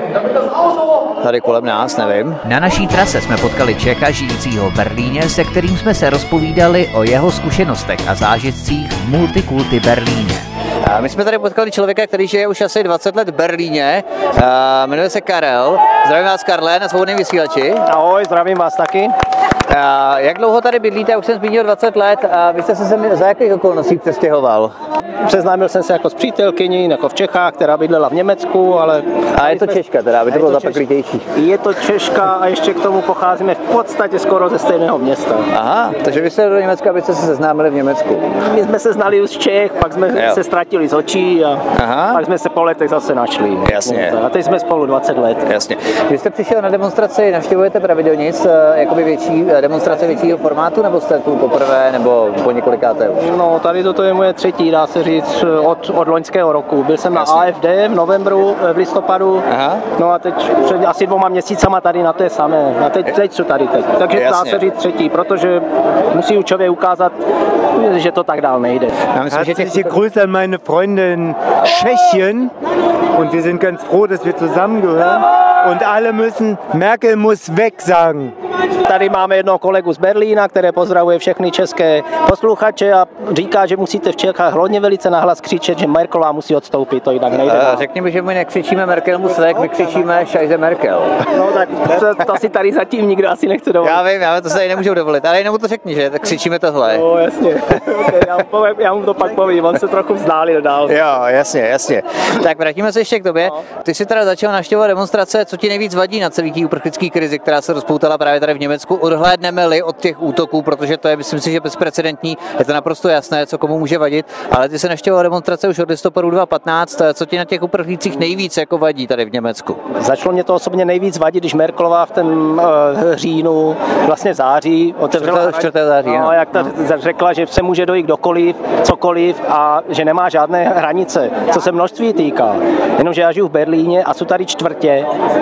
Tady kolem nás, nevím. Na naší trase jsme potkali Čecha žijícího v Berlíně, se kterým jsme se rozpovídali o jeho zkušenostech a zážitcích v multikulti Berlíně. A my jsme tady potkali člověka, který žije už asi dvacet let v Berlíně. A jmenuje se Karel. Zdravím vás, Karle, na Svobodném vysílači. Ahoj, zdravím vás taky. A jak dlouho tady bydlíte? Já už jsem zmínil dvacet let. A vy jste se sem za jakých okolností přestěhoval? Seznámil jsem se jako s přítelkyní, jako v Čechách, která bydlela v Německu, ale... A je to Češka teda, aby to bylo zapeklitější. Je to Češka a ještě k tomu pocházíme v podstatě skoro ze stejného města. Aha, takže vy jste do Německa, abyste se seznámili v Německu. My jsme se znali už z Čech, pak jsme jo. se ztratili z očí a Aha. pak jsme se po letech zase našli. Jasně. A teď jsme spolu dvacet let. Jasně. Vy jste přišel na demonstraci, navštěvujete pravidelně jakoby větší demonstrace většího formátu, nebo jste tu poprvé, nebo po několikáté už? No, tady toto je moje třetí, dá se říct, od, od loňského roku. Byl jsem Jasně. na A F D v novembru, v listopadu, Aha. no a teď před asi dvoma měsícama tady na té samé. A teď, teď jsou tady teď. Takže Jasně. dá se říct třetí, protože musí člověk ukázat, že to tak dál nejde. Herzliche Grüße an meine Freundin Tschechien und wir sind ganz froh, dass wir zusammengehören und alle müssen Merkel muss weg sagen. Tady máme jednoho kolegu z Berlína, který pozdravuje všechny české posluchače a říká, že musíte v Čechách hodně velice nahlas křičet, že Merkelová musí odstoupit, to jinak nejde. Uh, řekněme, že my nekřičíme Merkel musí weg, my křičíme Scheiße Merkel. No tak to, to si tady zatím nikdo asi nechce dovolit. Já vím, já to se tady nemůžu dovolit, ale jenom to řekni, že tak křičíme tohle. No jasně, okay, já, mu povím, já mu to pak povím, on se trochu vzdálil dál. Jo, jasně, jasně. Tak vrátíme se ještě k tobě. No. Ty jsi teda začal navštěvovat demonstrace, co ti nejvíc vadí na celý té uprchlické krizi, která se rozpoutala právě tady v Německu. Odhlédneme-li od těch útoků, protože to je, myslím si, že bezprecedentní, je to naprosto jasné, co komu může vadit, ale ty se navštěvoval demonstrace už od listopadu dva tisíce patnáct, co ti na těch uprchlících nejvíc jako vadí tady v Německu? Začalo mě to osobně nejvíc vadit, když Merkelová v ten uh, říjnu, vlastně září, otevřela čtvrtého září, no, jak ta řekla, že se může dojít kdokoliv, cokoliv a že nemá žádné hranice, co se množství týká. Jenomže já žiju v Berlíně a jsou tady čtvrtě,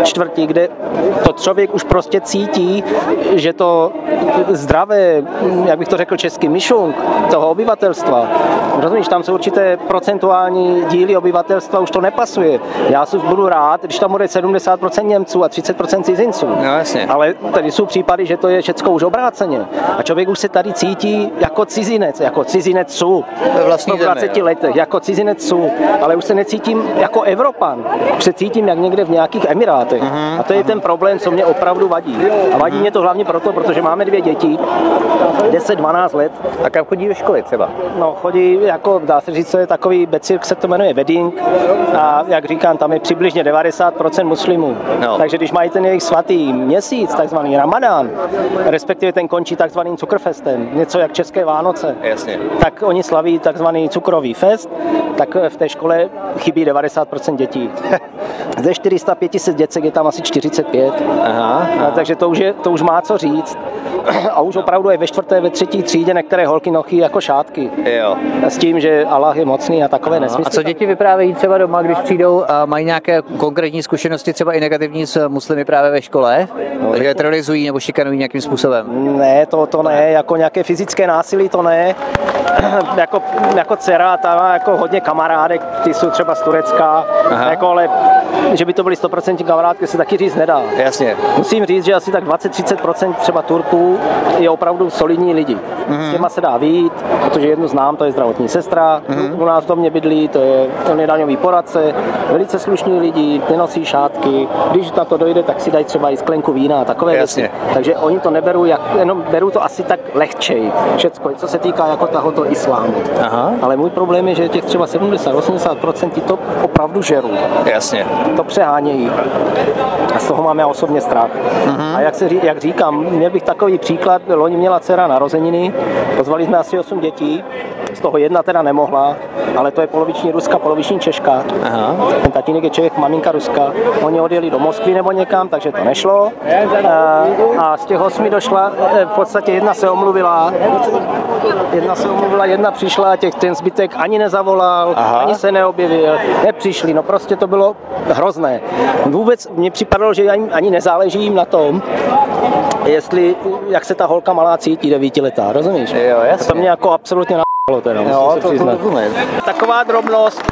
čtvrti, kde to člověk už prostě cítí, že to zdravé, jak bych to řekl česky, myšlunk toho obyvatelstva, rozumíš, tam jsou určité procentuální díly obyvatelstva, už to nepasuje. Já si budu rád, když tam bude sedmdesát procent Němců a třicet procent cizinců. No, jasně. Ale tady jsou případy, že to je všecko už obráceně. A člověk už se tady cítí jako cizinec, jako cizinec jsou. Ve vlastní v dvaceti letech, jako cizinec jsou. Ale už se necítím jako Evropan. Už se cítím jak někde v nějakých Emirátech. Uh-huh. A to je ten problém, co mě opravdu vadí. A vadí uh-huh. mě to hlavně proto, protože máme dvě děti, deset dvanáct let. A kam chodí do školy třeba? No, chodí, jako dá se říct, co je takový becirk, se to jmenuje Wedding. A jak říkám, tam je přibližně devadesát procent muslimů. No. Takže když mají ten jejich svatý měsíc, takzvaný Ramadán, respektive ten končí takzvaným cukrfestem, něco jak české Vánoce, jasně. Tak oni slaví takzvaný cukrový fest, tak v té škole chybí devadesát procent dětí. Ze čtyři sta pět set děcek je tam asi čtyřicet pět. Aha, aha. Takže to už, je, to už má co říct. A už opravdu je ve čtvrté, ve třetí třídě některé holky nochí jako šátky. Jo. S tím, že Allah je mocný a takové nesmysly. A co děti vyprávějí třeba doma, když přijdou a mají nějaké konkrétní zkušenosti, třeba i negativní s muslimy právě ve škole? No, že je terorizují nebo šikanují nějakým způsobem? Ne, to, to ne, jako nějaké fyzické násilí to ne. jako, jako dcera, ta má jako hodně kamarádek, ty jsou třeba z Turecka, jako, ale že by to byly sto procent kamarádky, se taky říct nedá. Jasně. Musím říct, že asi tak dvacet až třicet procent třeba Turků je opravdu solidní lidi. Mm-hmm. S těma se dá vyjít, protože jednu znám, to je zdravotní sestra, mm-hmm. u nás v domě bydlí, to je, on je daňový poradce, velice slušní lidi, nenosí šátky, když na to dojde, tak si dají třeba i sklenku vína a takové Jasně. věci. Takže oni to neberou, jak, jenom berou to asi tak lehčej, všecko, co se týká jako tohoto islámu. Aha. Ale můj problém je, že těch třeba sedmdesát až osmdesát procent to opravdu žerou. Jasně. To přehánějí. A z toho mám já osobně strach. Uh-huh. A jak, se, jak říkám, měl bych takový příklad, loni měla dcera narozeniny, pozvali jsme asi osm dětí, z toho jedna teda nemohla, ale to je poloviční Ruska, poloviční Češka. Aha. Ten tatínek je Čech, maminka Ruska. Oni odjeli do Moskvy nebo někam, takže to nešlo. A, a z těch osmi došla, v podstatě jedna se omluvila, jedna se omluvila, jedna přišla, těch, ten zbytek ani nezavolal, Aha. ani se neobjevil, nepřišli, no prostě to bylo hrozné. Vůbec mně připadalo, že ani, ani nezáleží jim na tom, jestli, jak se ta holka malá cítí, devítiletá, rozumíš? Jo, jasně. To mě jako absolutně na***lo teda, jo, to, to rozumím. Taková drobnost,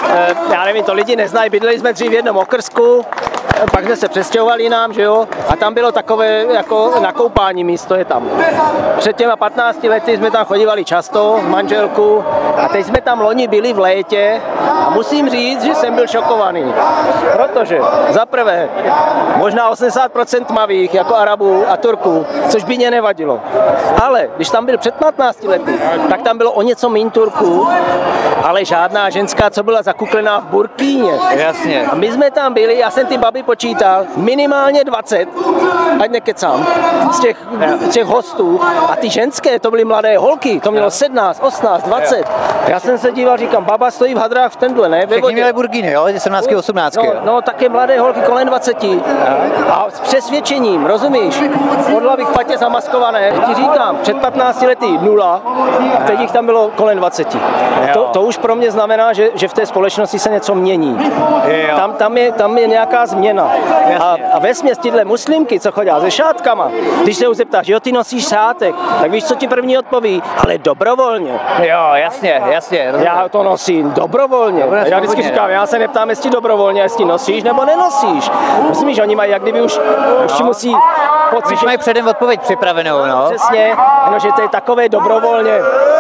já nevím, to lidi neznají, bydleli jsme dřív v jednom okrsku, pak jsme se přestěhovali nám, že jo, a tam bylo takové jako nakoupání místo je tam. Před těma patnácti lety jsme tam chodívali často, manželku, a teď jsme tam loni byli v létě a musím říct, že jsem byl šokovaný, protože za prvé možná osmdesát procent tmavých jako Arabů a Turků, což by mě nevadilo. Ale když tam byl před patnácti lety, tak tam bylo o něco méně Turků, ale žádná ženská, co byla zakuklená v burkíně. Jasně. A my jsme tam byli, já jsem ty baby počítal, minimálně dvacet, ať nekecám, z těch, z těch hostů. A ty ženské, to byly mladé holky, to mělo sedmnáct, osmnáct, dvacet. Já jsem se díval, říkám, baba stojí v hadrách v tenhle, ne? Všichni měli burkíny, jo? sedmnáct, osmnáct. No, no, také mladé holky kolem dvaceti. A s přesvědčením, rozumíš? Od hlavy k patě zamaskované. Ti říkám, před patnácti lety nula a teď jich tam bylo kolem dvaceti. To, to už pro mě znamená, že, že v té společnosti se něco mění. Tam, tam, je, tam je nějaká změna. A, a vesměs tyhle muslimky, co chodí se šátkama, když se už zeptáš, jo, ty nosíš šátek, tak víš, co ti první odpoví, ale dobrovolně. Jo, jasně, jasně. Rozumím. Já to nosím dobrovolně. Dobre, já vždycky říkám, já se neptám, jestli dobrovolně, jestli nosíš nebo nenosíš. Myslíš, oni mají, jak kdyby už, už ti musí pocit. Už mají předem odpověď připravenou, no. Přesně, jenomže to je takové dobrovolně.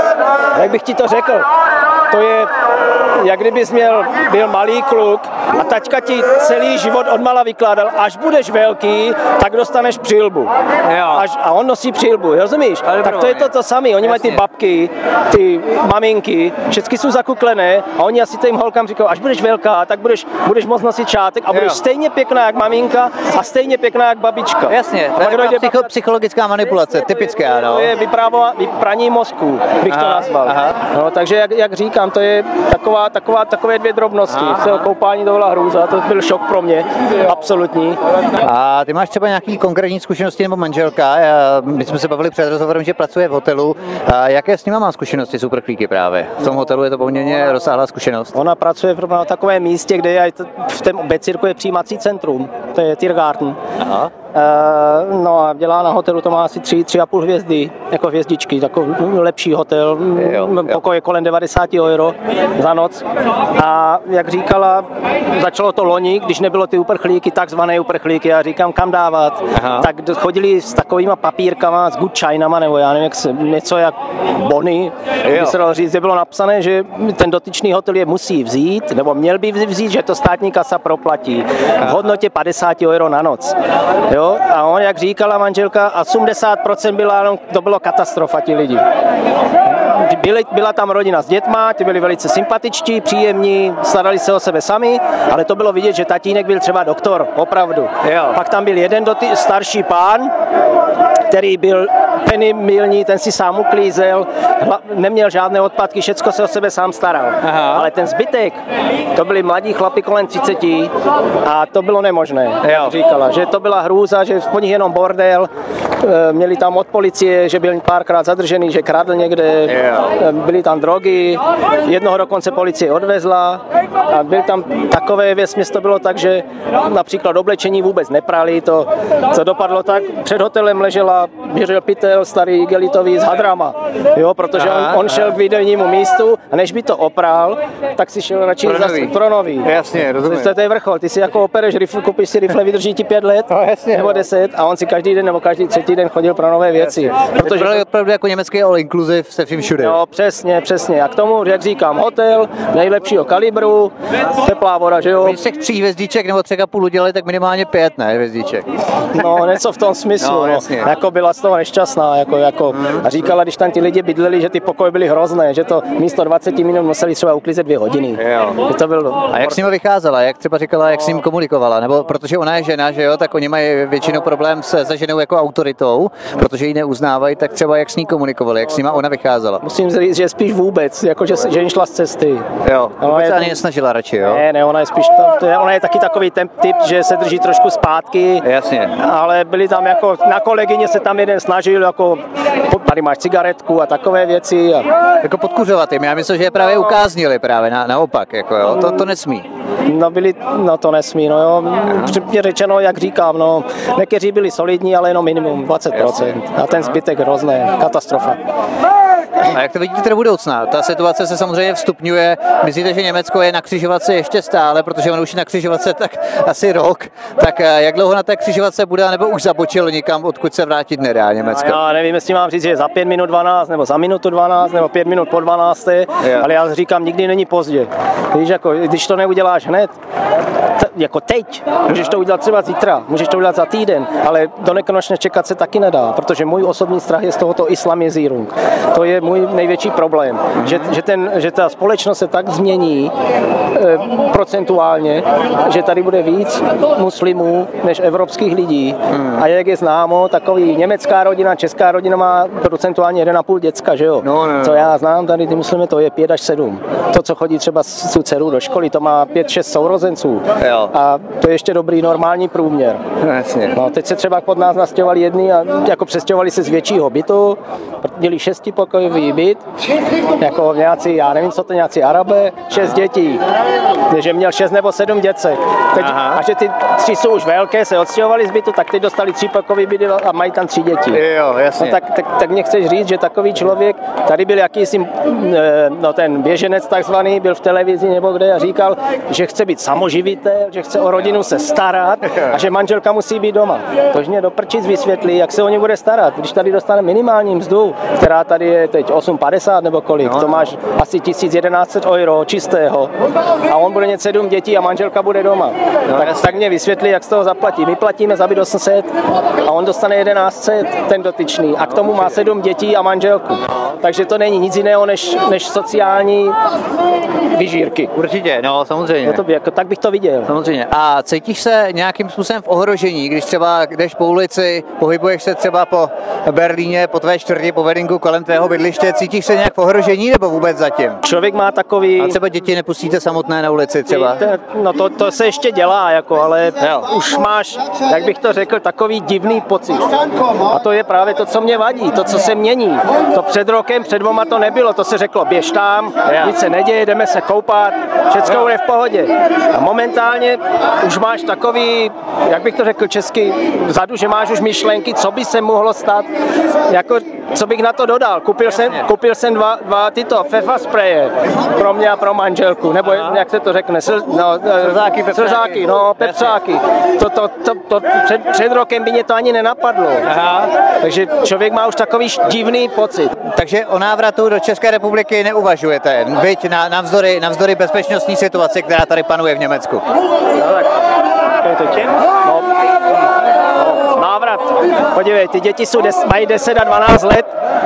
Jak bych ti to řekl? To je, jak kdybys měl, byl malý kluk a taťka ti celý život odmala vykládal, až budeš velký, tak dostaneš přilbu. Až, a on nosí přilbu, rozumíš? Ale tak to je to to samé. Oni Jasně. mají ty babky, ty maminky, všechny jsou zakuklené a oni asi těm holkám říkají, až budeš velká, tak budeš, budeš moct nosit šátek a budeš jo. stejně pěkná jak maminka a stejně pěkná jak babička. Jasně, to je psycho, psychologická manipulace, typická. No. To je vypraní mozku, bych aha, to nazval. Aha. No, takže jak, jak říkám, říkám, to je taková, taková, takové dvě drobnosti. Z koupání to byla hrůza, to byl šok pro mě, absolutní. A ty máš třeba nějaký konkrétní zkušenosti nebo manželka? Já, my jsme se bavili před rozhovorem, že pracuje v hotelu. A jaké s nima má zkušenosti s uprchlíky právě? V tom hotelu je to poměrně rozsáhlá zkušenost. Ona pracuje na takovém místě, kde je v tom Becirku je přijímací centrum, to je Tiergarten. Aha. Uh, no a dělá na hotelu, to má asi tři, tři a půl hvězdy, jako hvězdičky, takový lepší hotel, jo, jo. Pokoj je kolem devadesát euro za noc. A jak říkala, začalo to loni, když nebylo ty uprchlíky, takzvané uprchlíky, já říkám, kam dávat, aha. Tak chodili s takovýma papírkama, s gutscheinama, nebo já nevím, jak se, něco jak bony, by se dalo říct, že bylo napsané, že ten dotyčný hotel je musí vzít, nebo měl by vzít, že to státní kasa proplatí v hodnotě padesát euro na noc. Jo? A on, jak říkala manželka, osmdesát procent byla, to bylo katastrofa, ti lidi. Byly, byla tam rodina s dětma, ti byli velice sympatičtí, příjemní, starali se o sebe sami, ale to bylo vidět, že tatínek byl třeba doktor, opravdu. Jo. Pak tam byl jeden doty, starší pán, který byl penimilní, ten si sám uklízel, hla, neměl žádné odpadky, všecko se o sebe sám staral. Aha. Ale ten zbytek, to byli mladí chlapi kolem třiceti a to bylo nemožné, jo. Říkala, že to byla hrůza, že po nich jenom bordel, měli tam od policie, že byl párkrát zadržený, že kradl někde, jo. Byly tam drogy, jednoho dokonce policie odvezla a byl tam takové věc, to bylo tak, že například oblečení vůbec neprali, to, to dopadlo tak, před hotelem ležela, běžel pytel starý igelitový s hadrama, jo, protože on, on šel k výdejnímu místu a než by to opral, tak si šel radši pro nový. Pro nový. Jasně, rozumím. To, to je vrchol, ty si jako opereš rifle, koupíš si rifle, vydrží ti pět let, no, jasně, nebo deset a on si každý den nebo každý třetí den chodil pro nové věci. Jasně. Protože to je opravdu jako německý all inclusive se vším všude. Jo, přesně, přesně. A k tomu, jak říkám, hotel nejlepšího kalibru, teplá voda, že jo. Když těch tří hvězdiček nebo tři a půl udělali, tak minimálně pět, ne, hvězdiček. No, něco v tom smyslu, no, jasně. No. Jako byla z toho nešťastná, jako, jako. A říkala, když tam ti lidi bydleli, že ty pokoje byly hrozné, že to místo dvacet minut museli třeba uklízet dvě hodiny. Jo. To bylo... A jak s nimi vycházela, jak třeba říkala, jak s ním komunikovala, nebo protože ona je žena, že jo, tak oni mají většinou problém se, se ženou jako autoritou, protože ji neuznávají, tak třeba jak s ní komunikovali, jak s nima ona vycházela. Musím říct, že spíš vůbec, jako že, že jim šla z cesty. Jo, vůbec se ani nesnažila radši, jo? Ne, ne, ona je spíš, to, je, ona je taky takový ten typ, že se drží trošku zpátky. Jasně. Ale byli tam jako, na kolegyně se tam jeden snažil, jako tady máš cigaretku a takové věci. A... Jako podkuřovat jim, já myslím, že je právě ukáznili právě, na, naopak, jako jo, to, to nesmí. No byli, no to nesmí, no jo, mě řečeno, jak říkám, no, někteří byli solidní, ale jenom minimum dvacet procent a ten zbytek hrozné, katastrofa. A jak to vidíte do budoucna? Ta situace se samozřejmě vstupňuje. Myslíte, že Německo je na křižovatce ještě stále, protože on už je na křižovatce tak asi rok. Tak jak dlouho na té křižovatce bude, nebo už zabočil někam, odkud se vrátit nedá Německo? Já nevím, jestli mám říct, že za pět minut dvanáct, nebo za minutu dvanáct, nebo pět minut po dvanácté, ale já říkám, nikdy není pozdě. Víš, jako, když to neuděláš hned, t- jako teď, můžeš to udělat třeba zítra, můžeš to udělat za týden, ale do nekonečna čekat se taky nedá, protože můj osobní strach je z tohoto islamizírung. To je můj největší problém, že, že, ten, že ta společnost se tak změní e, procentuálně, že tady bude víc muslimů než evropských lidí. Hmm. A jak je známo, takový německá rodina, česká rodina má procentuálně jedna a půl děcka, že jo? No, no. Co já znám, tady ty muslimy, to je pět až sedm. To, co chodí třeba s tu dceru do školy, to má pět šest sourozenců. Jo. A to je ještě dobrý normální průměr. Jasně. No, teď se třeba pod nás nastěhovali jedni a jako přestěhovali se z většího bytu, měli šestipokojový byt, jako nějací, já nevím, co to nějací Arabe, šest dětí, že měl šest nebo sedm děcek. Teď, a že ty tři jsou už velké, se odstěhovali z bytu, tak teď dostali třípakový byt a mají tam tři děti. Jo, jasně. No, tak, tak, tak mě chceš říct, že takový člověk, tady byl jakýsi, no ten běženec takzvaný, byl v televizi nebo kde a říkal, že chce být samoživitel, že chce o rodinu se starat a že manželka musí být doma. Tož mě do prčic vysvětlí, jak se o ně bude starat, když tady dostane minimální mzdu, která tady je teď osm padesát nebo kolik, no. To máš asi tisíc jedenáct set euro čistého a on bude mít sedm dětí a manželka bude doma. No, tak, tak mě vysvětlí, jak z toho zaplatí. My platíme za byt osm set a on dostane jedenáct set, ten dotyčný, a k tomu má sedm dětí a manželku. Takže to není nic jiného než, než sociální vyžírky. Určitě, no samozřejmě. To by, jako, tak bych to viděl. Samozřejmě. A cítíš se nějakým způsobem v ohrožení, když třeba jdeš po ulici, pohybuješ se třeba po Berlíně, po tvé čtvrti, po Weddingu, kolem tvého bydliště, cítíš se nějak v ohrožení nebo vůbec zatím? Člověk má takový... A třeba děti nepustíte samotné na ulici třeba? No to, to se ještě dělá, jako, ale jo. Už máš, jak bych to řekl, takový divný pocit. A to je právě to, co mě vadí, to, co se mění. To před rokem, před dvoma to nebylo, to se řeklo, běž tam, nic se neděje, jdeme se koupat, všechno bude v pohodě. A momentálně už máš takový, jak bych to řekl česky, vzadu, že máš už myšlenky, co by se mohlo stát, jako, co bych na to dodal. Koupil jsem, koupil jsem dva, dva tyto fefa spreje pro mě a pro manželku, nebo jak se to řekne, sl, no, slzáky, slzáky, no, pepřáky. To, to, to, to před, před rokem by mě to ani nenapadlo. Aha. Takže člověk má už takový divný pocit. Takže o návratu do České republiky neuvažujete, byť na, navzdory, navzdory bezpečnostní situaci, která tady panuje v Německu? No tak, no, no, návrat. Podívej, ty děti jsou des, mají deset a dvanáct let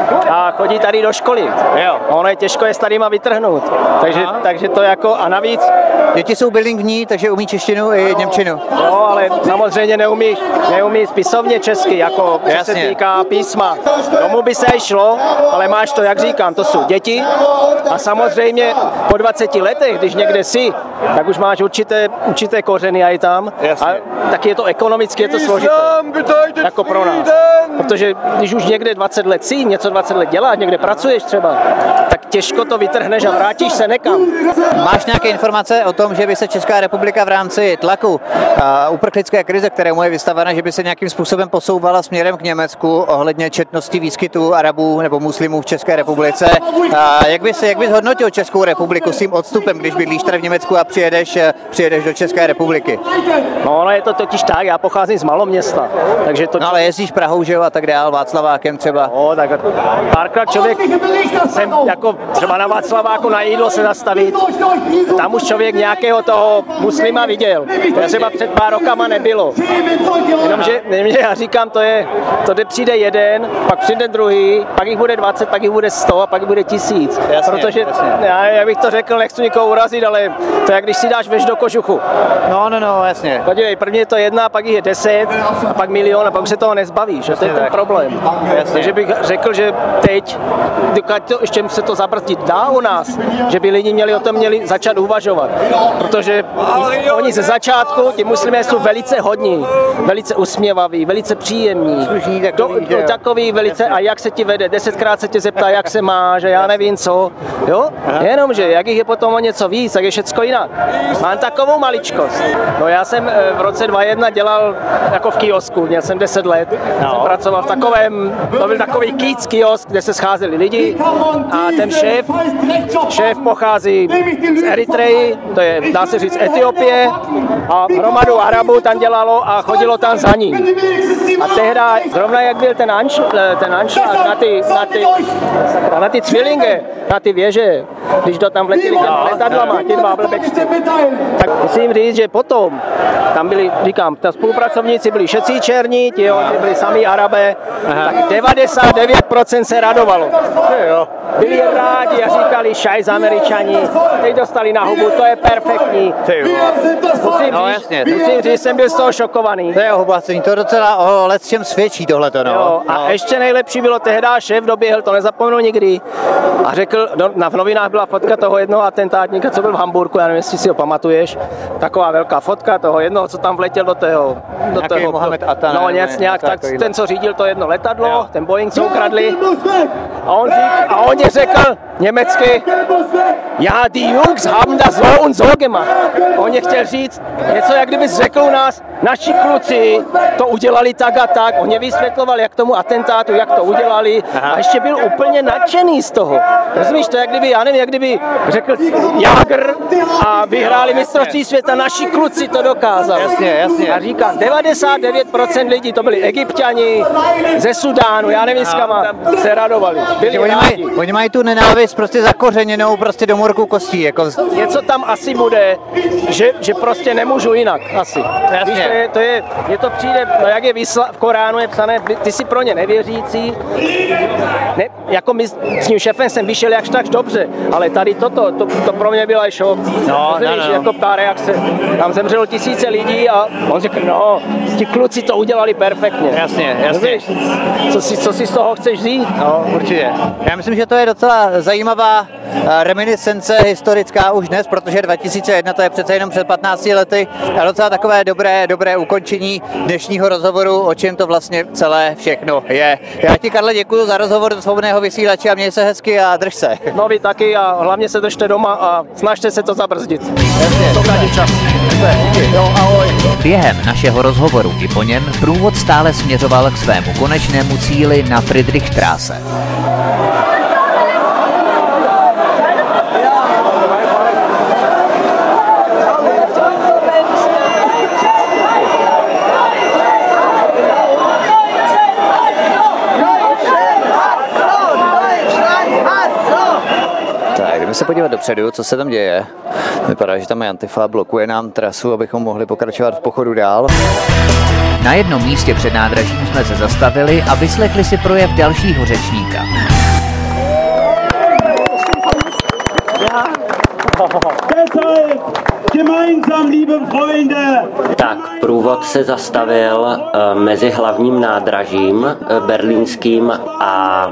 a chodí tady do školy. Jo. Ono je těžko je s tadyma vytrhnout. Takže, takže to jako, a navíc... Děti jsou bilingvní, takže umí češtinu i němčinu. Jo, ale samozřejmě neumí, neumí spisovně česky, jako co se týká písma. Tomu by se šlo, ale máš to, jak říkám, to jsou děti a samozřejmě po dvaceti letech, když někde jsi, tak už máš určité, určité kořeny a i tam. Jasně. A tak je to ekonomicky, je to složité. Jako pro nás. Protože když už někde dvacet let jsi, něco dvacet let děláš, někde pracuješ třeba, tak těžko to vytrhneš a vrátíš se nekam. Máš nějaké informace o tom, že by se Česká republika v rámci tlaku a uprchlické krize, kterému je vystavena, že by se nějakým způsobem posouvala směrem k Německu ohledně četnosti výskytu Arabů nebo muslimů v České republice? A jak bys, jak bys hodnotil Českou republiku s tím odstupem, když bydlíš tady v Německu a přijedeš, přijedeš do České republiky? No, ono je to totiž tak, já pocházím z maloměsta, takže to... No, ale jezdíš Prahou, že jo, a tak dál, Václavákem třeba. No, tak párkrát člověk jsem jako třeba na Václaváku na jídlo se zastavit, tam už člověk nějakého toho muslima viděl. To třeba před pár rokama nebylo. Jenomže, jenomže já říkám, to je, to jde přijde jeden, pak přijde druhý, pak jich bude dvacet, pak jich bude sto a pak jich bude tisíc. Jasně, protože jasně. Já, já bych to řekl, nechci nikoho urazit, ale to je jak když si dáš veš do kožuchu. No, no, no, jasně. Podívej, první je to jedna, pak jich je deset, a pak milion a pak už se toho nezbavíš. Jasně, to je ten tak. Problém. Jasně. Takže bych řekl, že teď, dokud to, ještě se to zabrzdit dá u nás, že by lidi měli o tom měli začat uvažovat. Protože oni ze začátku, ti muslimé jsou velice hodní, velice usměvaví, velice příjemní. Slušní, takový, do, do, takový velice, a jak se ti vede, desetkrát se tě zeptá, jak se máš, a já nevím co. Jo? Jenomže, jak jich je potom o něco víc, tak je všecko jinak. Mám takovou maličkost. No já jsem v roce dva jedna dělal jako v kiosku, měl jsem deset let. No. Jsem pracoval v takovém, to byl takový kýc kiosk, kde se scházeli lidi a ten šéf, šéf pochází z Eritreji, to je, dá se říct, Etiopie, a hromadu Arabů tam dělalo a chodilo tam za ním. A tehda, zrovna jak byl ten anš, ten anšlák na ty, na ty, na ty cvilinge, na ty věže, když to tam vletěli no, letadlama, ti dva blbečci. Tak musím říct, že potom tam byli, říkám, ta spolupracovníci byli všetci černí, ti byli sami Arabé, aha. Tak devadesát devět procent se radovalo. Byli rádi a říkali, šajs Američani, teď dostali na hubu, to je perfektní. Musím, no, říct, jasně. musím říct, jsem byl z toho šokovaný. To je obohacení, to docela o lecčem svědčí tohleto. No. Jo, a no. Ještě nejlepší bylo tehda, šéf doběhl, to nezapomenu nikdy, a řekl, no, na v novinách byla fotka toho jednoho atentátníka, co byl v Hamburku, já nevím, jestli si ho pamatuješ, taková velká fotka toho jednoho, co tam vletěl do toho, do toho, Mohamed Atta, no něco nějak, tak ten, co řídil to jedno letadlo, jo. Ten Boeing, co ukradli, a on, řík, a on je řekl německy, ja, die Jungs haben das so und so gemacht. On je chtěl říct něco, jak kdyby řekl u nás, naši kluci to udělali tak a tak, on je vysvětloval, jak tomu atentátu, jak to udělali. Aha. A ještě byl úplně nadšený z toho. Rozumíš, to jak kdyby, já nevím, jak kdyby řekl Jágr a vyhráli mistrovství světa, naši kluci to dokázali. Jasně, jasně. A říká, devadesát devět procent lidí, to byli Egypťani ze Sudánu, já nevím, s kama se radovali. Byli oni, mají, oni mají tu nenávist prostě zakořeněnou prostě do morku kostí. Jako... Něco tam asi bude, že, že prostě nemůžu jinak, asi. Víš, to je, to je, je to přijde, no jak je vysla, v Koránu je psané, ty jsi pro ně nevěřící, ne, jako my s tím šefem jsem vyšel jakž tak dobře, ale tady toto, to, to pro mě byla šok. No, no, no. Jako ta reakce. Tam zemřelo tisíce lidí a on řekl, no, ti kluci to udělali perfektně. Jasně, jasně. Co si, co si z toho chceš vzít? No, určitě. Já myslím, že to je docela zajímavá reminiscence historická už dnes, protože dva tisíce jedna to je přece jenom před patnácti lety a docela takové dobré, dobré ukončení dnešního rozhovoru, o čem to vlastně celé všechno je. Já ti, Karle, děkuji za rozhovor do Svobodného vysílače a měj se hezky a drž se. No vy taky a hlavně se držte doma a snažte se to zabrzdit. Jasně. To čas. Jo, ahoj. Během našeho rozhovoru i po něm průvod stále směřoval k svému konečnému cíli na Friedrichstraße. Jdeme se podívat dopředu, co se tam děje. Vypadá, že tam je Antifa, blokuje nám trasu, abychom mohli pokračovat v pochodu dál. Na jednom místě před nádražím jsme se zastavili a vyslechli si projev dalšího řečníka. Tak, průvod se zastavil uh, mezi hlavním nádražím uh, berlínským a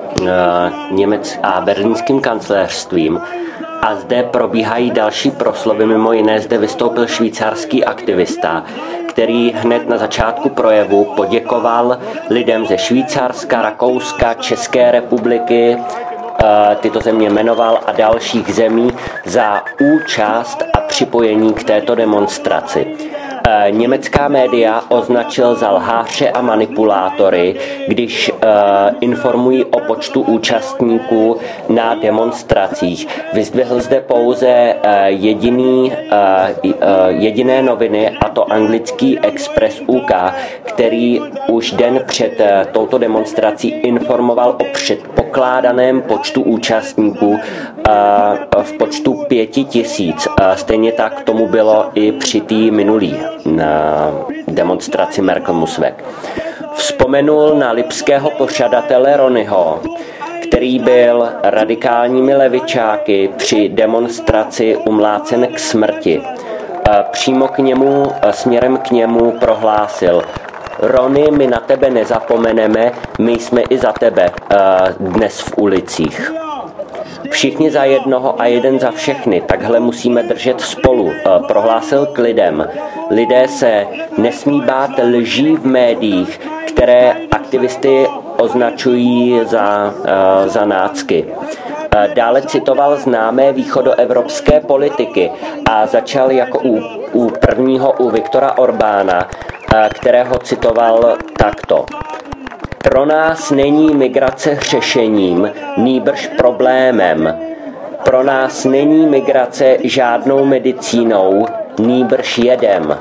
Němec a berlínským kancléřstvím a zde probíhají další proslovy, mimo jiné zde vystoupil švýcarský aktivista, který hned na začátku projevu poděkoval lidem ze Švýcarska, Rakouska, České republiky, tyto země jmenoval a dalších zemí za účast a připojení k této demonstraci. Německá média označil za lháře a manipulátory, když uh, informují o počtu účastníků na demonstracích. Vyzdvihl zde pouze uh, jediný, uh, uh, jediné noviny, a to anglický Express U K, který už den před uh, touto demonstrací informoval o předpokládaném počtu účastníků uh, v počtu pěti tisíc. Uh, stejně tak tomu bylo i při té minulý na demonstraci Merkel-Musweg. Vzpomenul na lipského pořadatele Ronyho, který byl radikálními levičáky při demonstraci umlácen k smrti. Přímo k němu, směrem k němu prohlásil: Rony, my na tebe nezapomeneme, my jsme i za tebe dnes v ulicích. Všichni za jednoho a jeden za všechny, takhle musíme držet spolu, prohlásil k lidem. Lidé se nesmí bát lží v médiích, které aktivisty označují za, za nácky. Dále citoval známé východoevropské politiky a začal jako u, u prvního u Viktora Orbána, kterého citoval takto. Pro nás není migrace řešením, nýbrž problémem. Pro nás není migrace žádnou medicínou, nýbrž jedem.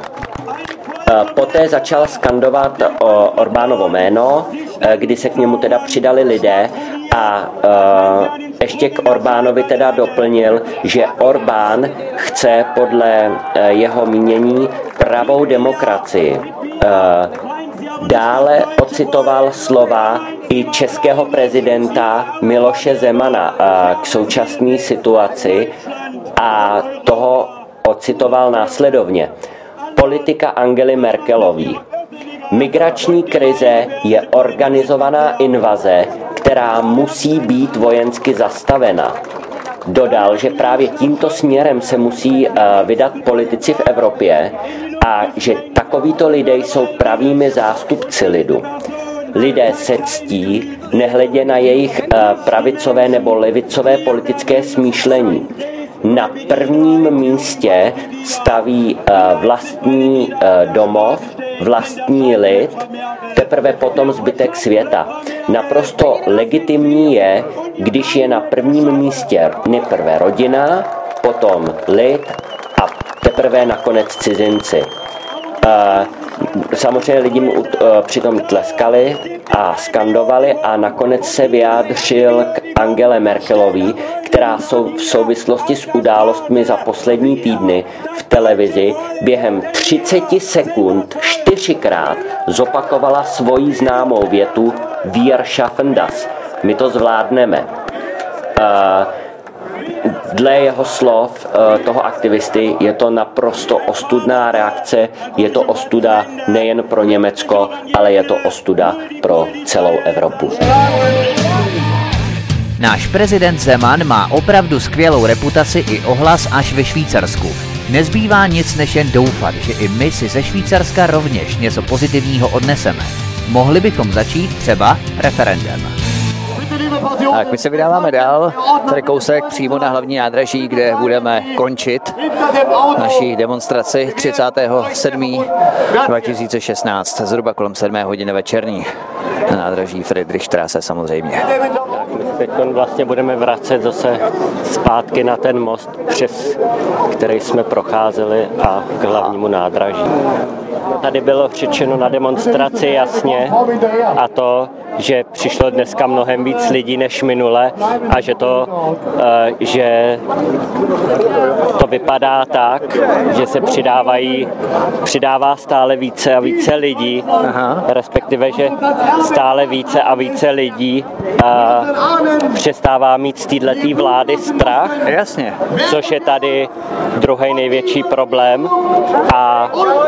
Poté začal skandovat Orbánovo jméno, kdy se k němu teda přidali lidé a ještě k Orbánovi teda doplnil, že Orbán chce podle jeho mínění pravou demokracii. Dále ocitoval slova i českého prezidenta Miloše Zemana k současné situaci a toho ocitoval následovně. Politika Angely Merkelové. Migrační krize je organizovaná invaze, která musí být vojensky zastavena. Dodal, že právě tímto směrem se musí vydat politici v Evropě a že takovýto lidé jsou pravými zástupci lidu. Lidé se ctí, nehledě na jejich pravicové nebo levicové politické smýšlení. Na prvním místě staví vlastní domov, vlastní lid, teprve potom zbytek světa. Naprosto legitimní je, když je na prvním místě nejprve rodina, potom lid a teprve nakonec cizinci. Samozřejmě lidi mu přitom tleskali a skandovali a nakonec se vyjádřil k Angele Merkelové, která v souvislosti s událostmi za poslední týdny v televizi během třicet sekund čtyřikrát zopakovala svoji známou větu Wir schaffen das. My to zvládneme. dle jeho slov toho aktivisty je to naprosto ostudná reakce, je to ostuda nejen pro Německo, ale je to ostuda pro celou Evropu. Náš prezident Zeman má opravdu skvělou reputaci i ohlas až ve Švýcarsku. Nezbývá nic než jen doufat, že i my si ze Švýcarska rovněž něco pozitivního odneseme. Mohli bychom začít třeba referendem. Tak my se vydáváme dál, tady kousek přímo na hlavní nádraží, kde budeme končit naší demonstraci třicátého sedmého dva tisíce šestnáct, zhruba kolem sedmé hodiny večerní, na nádraží Friedrichstraße samozřejmě. Teď vlastně budeme vracet zase zpátky na ten most, přes který jsme procházeli, a k hlavnímu nádraží. Tady bylo řečeno na demonstraci jasně, a to, že přišlo dneska mnohem víc lidí než minule a že to, že to vypadá tak, že se přidávají, přidává stále více a více lidí, aha, respektive, že stále více a více lidí a přestává mít z této vlády strach. Jasně. Což je tady druhý největší problém, a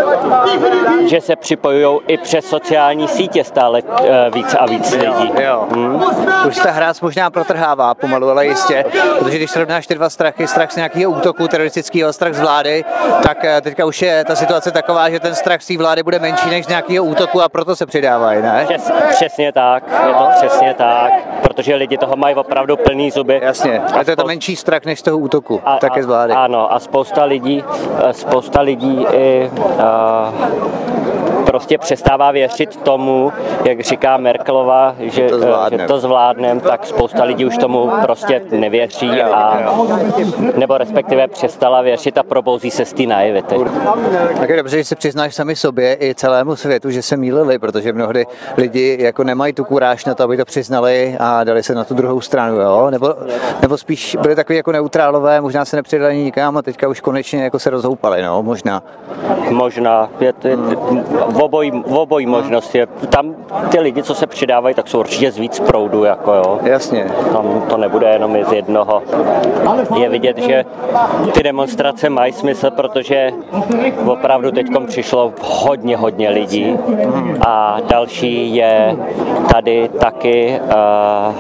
že se připojují i přes sociální sítě stále víc a víc lidí. Jo. Hmm. Už ta hráz možná protrhává pomalu, ale jistě, protože když srovnáš ty dva strachy, strach z nějakého útoku teroristického, strach z vlády, tak teďka už je ta situace taková, že ten strach z té vlády bude menší než z nějakého útoku, a proto se přidávají, ne? Přes, přesně tak, je to přesně tak, protože lidi toho mají opravdu plný zuby. Jasně, a to je to menší strach než z toho útoku, a, také z vlády. Ano, a spousta lidí, spousta lidí i a, prostě přestává věřit tomu, jak říká Merkelová, že to zvládnem, že to zvládnem, tak spousta lidí už tomu prostě nevěří, a nebo respektive přestala věřit a probouzí se z té naivity. Tak je dobře, že si přiznáš sami sobě i celému světu, že se mýlili, protože mnohdy lidi jako nemají tu kuráž na to, aby to přiznali a dali se na tu druhou stranu, jo? Nebo, nebo spíš byli takový jako neutrálové, možná se nepřidali nikam a teďka už konečně jako se rozhoupali, no, možná. Možná, je to, je to v obojí, v obojí možnost je. Tam ty lidi, co se přidávají, tak jsou určitě z víc proudu, jako jo. Jasně. Tam to nebude jenom z jednoho. Je vidět, že ty demonstrace mají smysl, protože opravdu teďkom přišlo hodně, hodně lidí, a další je tady taky uh,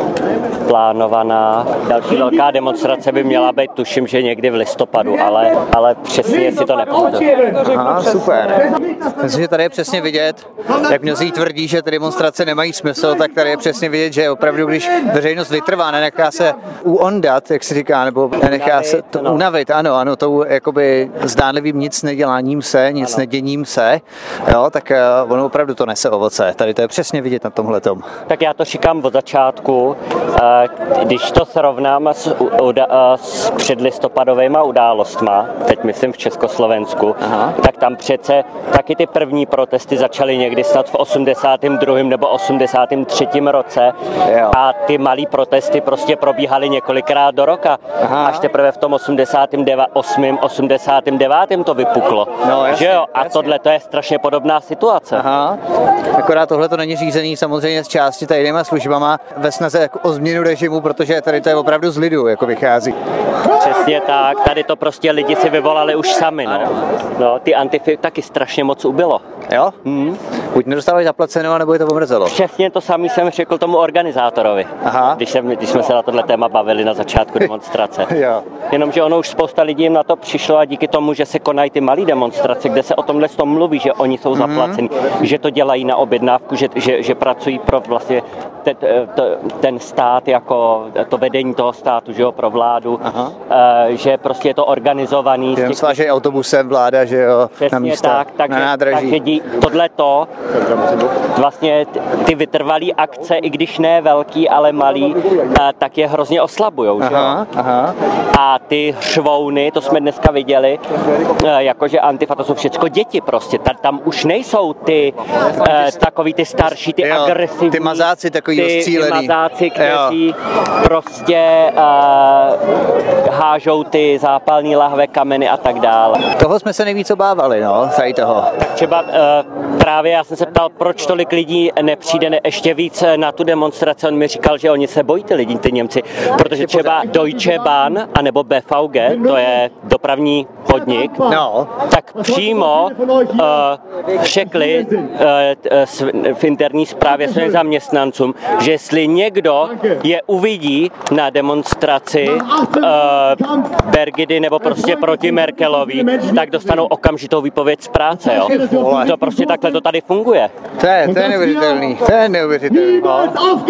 plánovaná. Další velká demonstrace by měla být, tuším, že někdy v listopadu, ale, ale přesně si to nepamatuju. Aha, super. Myslím, že tady je přesně vidět, jak mnozí tvrdí, že ty demonstrace nemají smysl, tak tady je přesně vidět, že opravdu, když veřejnost vytrvá, nenechá se uondat, jak se říká, nebo nenechá se to unavit, ano, ano, tou jakoby zdánlivým nic neděláním se, nic ano. neděním se, jo, tak uh, ono opravdu to nese ovoce. Tady to je přesně vidět na tomhletom. Tak já to říkám od začátku, uh, když to srovnám s, uh, s předlistopadovými událostma, teď myslím v Československu, aha, tak tam přece taky ty první protesty začaly někdy snad v osmdesátém druhém nebo osmdesátém třetím roce, jo, a ty malý protesty prostě probíhaly několikrát do roka. Aha. Až teprve v tom osmdesátém osmém osmdesátém devátém to vypuklo. No, jasně, že jo? A jasně. Tohle to je strašně podobná situace. Aha. Akorát tohle to není řízený samozřejmě z části tajnýma službama ve snaze jako o změnu režimu, protože tady to je opravdu z lidu, jako vychází. Přesně tak, tady to prostě lidi si vyvolali už sami, no. No, ty antify taky strašně moc ubylo. Jo? Hmm. Buď nedostávali zaplaceno, nebo je to pomrzelo. Přesně to samý jsem řekl tomu organizátorovi, aha, když, jsem, když jsme se na tohle téma bavili na začátku demonstrace. Jo. Jenomže ono už spousta lidí jim na to přišlo, a díky tomu, že se konají ty malé demonstrace, kde se o tomhle tom mluví, že oni jsou zaplaceni, mm-hmm, že to dělají na objednávku, že, že, že pracují pro vlastně ten, ten stát, jako to vedení toho státu, že jo, pro vládu, aha, že prostě je to organizovaný. Jenom svážejí autobusem vláda, že jo, na místa, tak, takže, na nádraží. Takže dí, tohleto, vlastně ty vytrvalý akce, i když ne velký, ale malý, tak je hrozně oslabujou, že jo. Aha. A ty švouny, to jsme dneska viděli, jakože Antifa, to jsou všechno děti prostě, tam už nejsou ty takový ty starší, ty jo, agresivní, ty mazáci takový ty, ostřílený. Ty mazáci, kteří jo, prostě uh, hážou ty zápalní lahve, kameny a tak dále. Toho jsme se nejvíc obávali, no, tady toho. Tak třeba uh, právě já jsem se ptal, proč tolik lidí nepřijde ne, ještě víc na tu demonstraci. On mi říkal, že oni se bojí ty lidi, ty Němci, protože třeba Deutsche Bahn anebo B V G, to je dopravní podnik, no. tak přímo uh, řekli uh, v interní zprávě svým zaměstnancům, že jestli někdo je uvidí na demonstraci uh, Bergidy nebo prostě proti Merkelovi, tak dostanou okamžitou výpověď z práce. Jo? To prostě takhle to tady funguje. To je, to je neuvěřitelný. To je neuvěřitelný. No.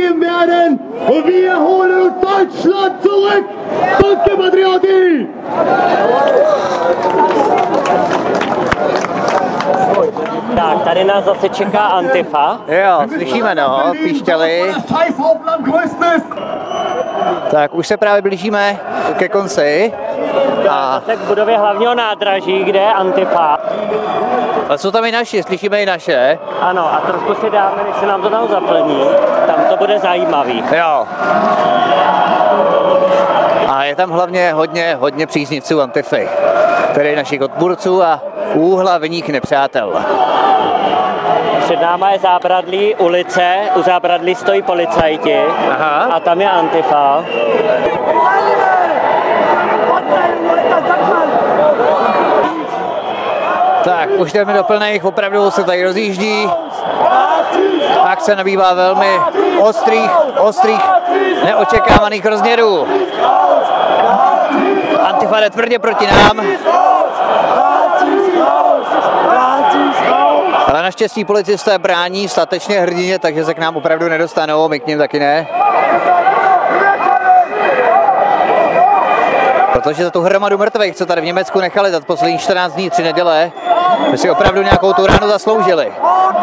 Tak, tady nás zase čeká Antifa. Jo, slyšíme, no, píšťaly. Tak, už se právě blížíme ke konci. A zase k budově hlavního nádraží, kde je Antifa. A jsou tam i naši, slyšíme i naše. Ano, a trošku si dáme, než se nám to tam zaplní. Tam to bude zajímavý. Jo. A je tam hlavně hodně, hodně příznivců Antify, tedy našich odpůrců a úhlavních nepřátel. Před náma je Zábradlí ulice, u Zábradlí stojí policajti. Aha. A tam je Antifa. Tak, už jdeme do plných, opravdu se tady rozjíždí. Akce nabývá velmi ostrých, ostrých, neočekávaných rozměrů. Antifa jde tvrdě proti nám. Ale naštěstí policisté brání statečně hrdině, takže se k nám opravdu nedostanou, my k nim taky ne. Protože za tu hromadu mrtvých, co tady v Německu nechali za posledních čtrnáct dní, tři neděle, my si opravdu nějakou tu ránu zasloužili.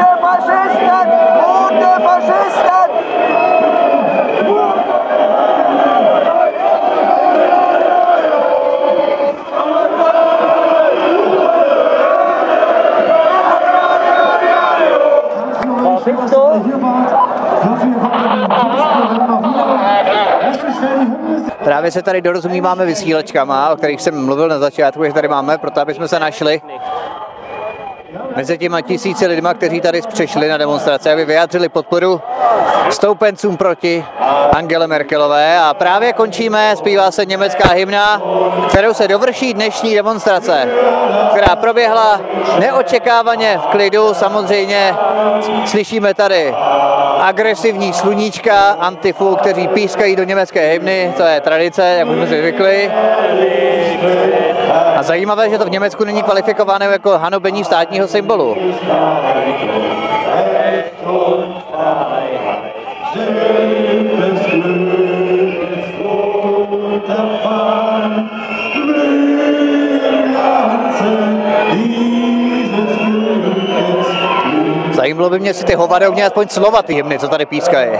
Právě se tady dorozumíváme vysílačkama, o kterých jsem mluvil na začátku, že tady máme, proto aby jsme se našli mezi těma tisíci lidma, kteří tady přišli na demonstraci, aby vyjádřili podporu stoupencům proti Angele Merkelové. A právě končíme, zpívá se německá hymna, kterou se dovrší dnešní demonstrace, která proběhla neočekávaně v klidu. Samozřejmě slyšíme tady agresivní sluníčka, Antifu, kteří pískají do německé hymny, to je tradice, jak jsme si zvykli. A zajímavé, že to v Německu není kvalifikováno jako hanobení státního symbolu. Zajímalo by mě, jestli ty hovadou mě aspoň slova ty hymny, co tady pískají.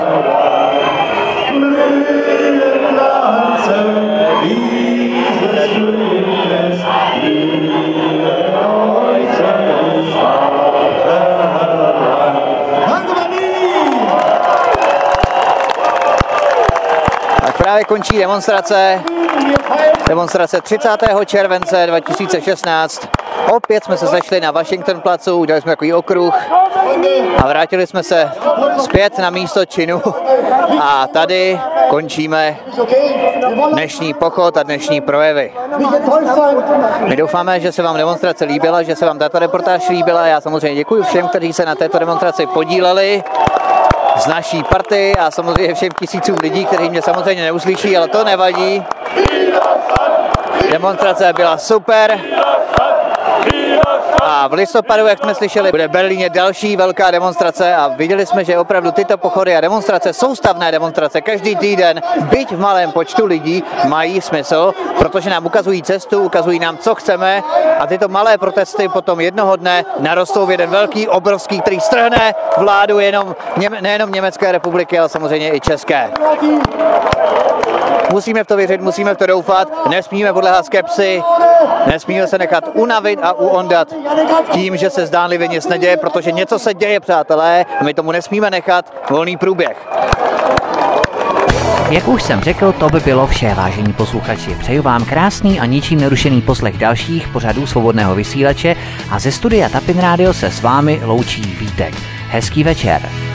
Tak právě končí demonstrace. Demonstrace třicátého července dva tisíce šestnáct. Opět jsme se sešli na Washington placu, udělali jsme takový okruh a vrátili jsme se zpět na místo činu. A tady končíme dnešní pochod a dnešní projevy. My doufáme, že se vám demonstrace líbila, že se vám tato reportáž líbila. Já samozřejmě děkuji všem, kteří se na této demonstraci podíleli z naší party a samozřejmě všem tisícům lidí, kteří mě samozřejmě neuslyší, ale to nevadí. Demonstrace byla super. A v listopadu, jak jsme slyšeli, bude v Berlíně další velká demonstrace a viděli jsme, že opravdu tyto pochody a demonstrace, soustavné demonstrace každý týden, byť v malém počtu lidí, mají smysl, protože nám ukazují cestu, ukazují nám, co chceme a tyto malé protesty potom jednoho dne narostou v jeden velký, obrovský, který strhne vládu jenom, nejenom Německé republiky, ale samozřejmě i České. Musíme v to věřit, musíme v to doufat, nesmíme podléhat skepsi, nesmíme se nechat unavit a uondat tím, že se zdánlivě nic neděje, protože něco se děje, přátelé, a my tomu nesmíme nechat volný průběh. Jak už jsem řekl, to by bylo vše, vážení posluchači. Přeju vám krásný a ničím nerušený poslech dalších pořadů Svobodného vysílače a ze studia Tapin Radio se s vámi loučí Vítek. Hezký večer.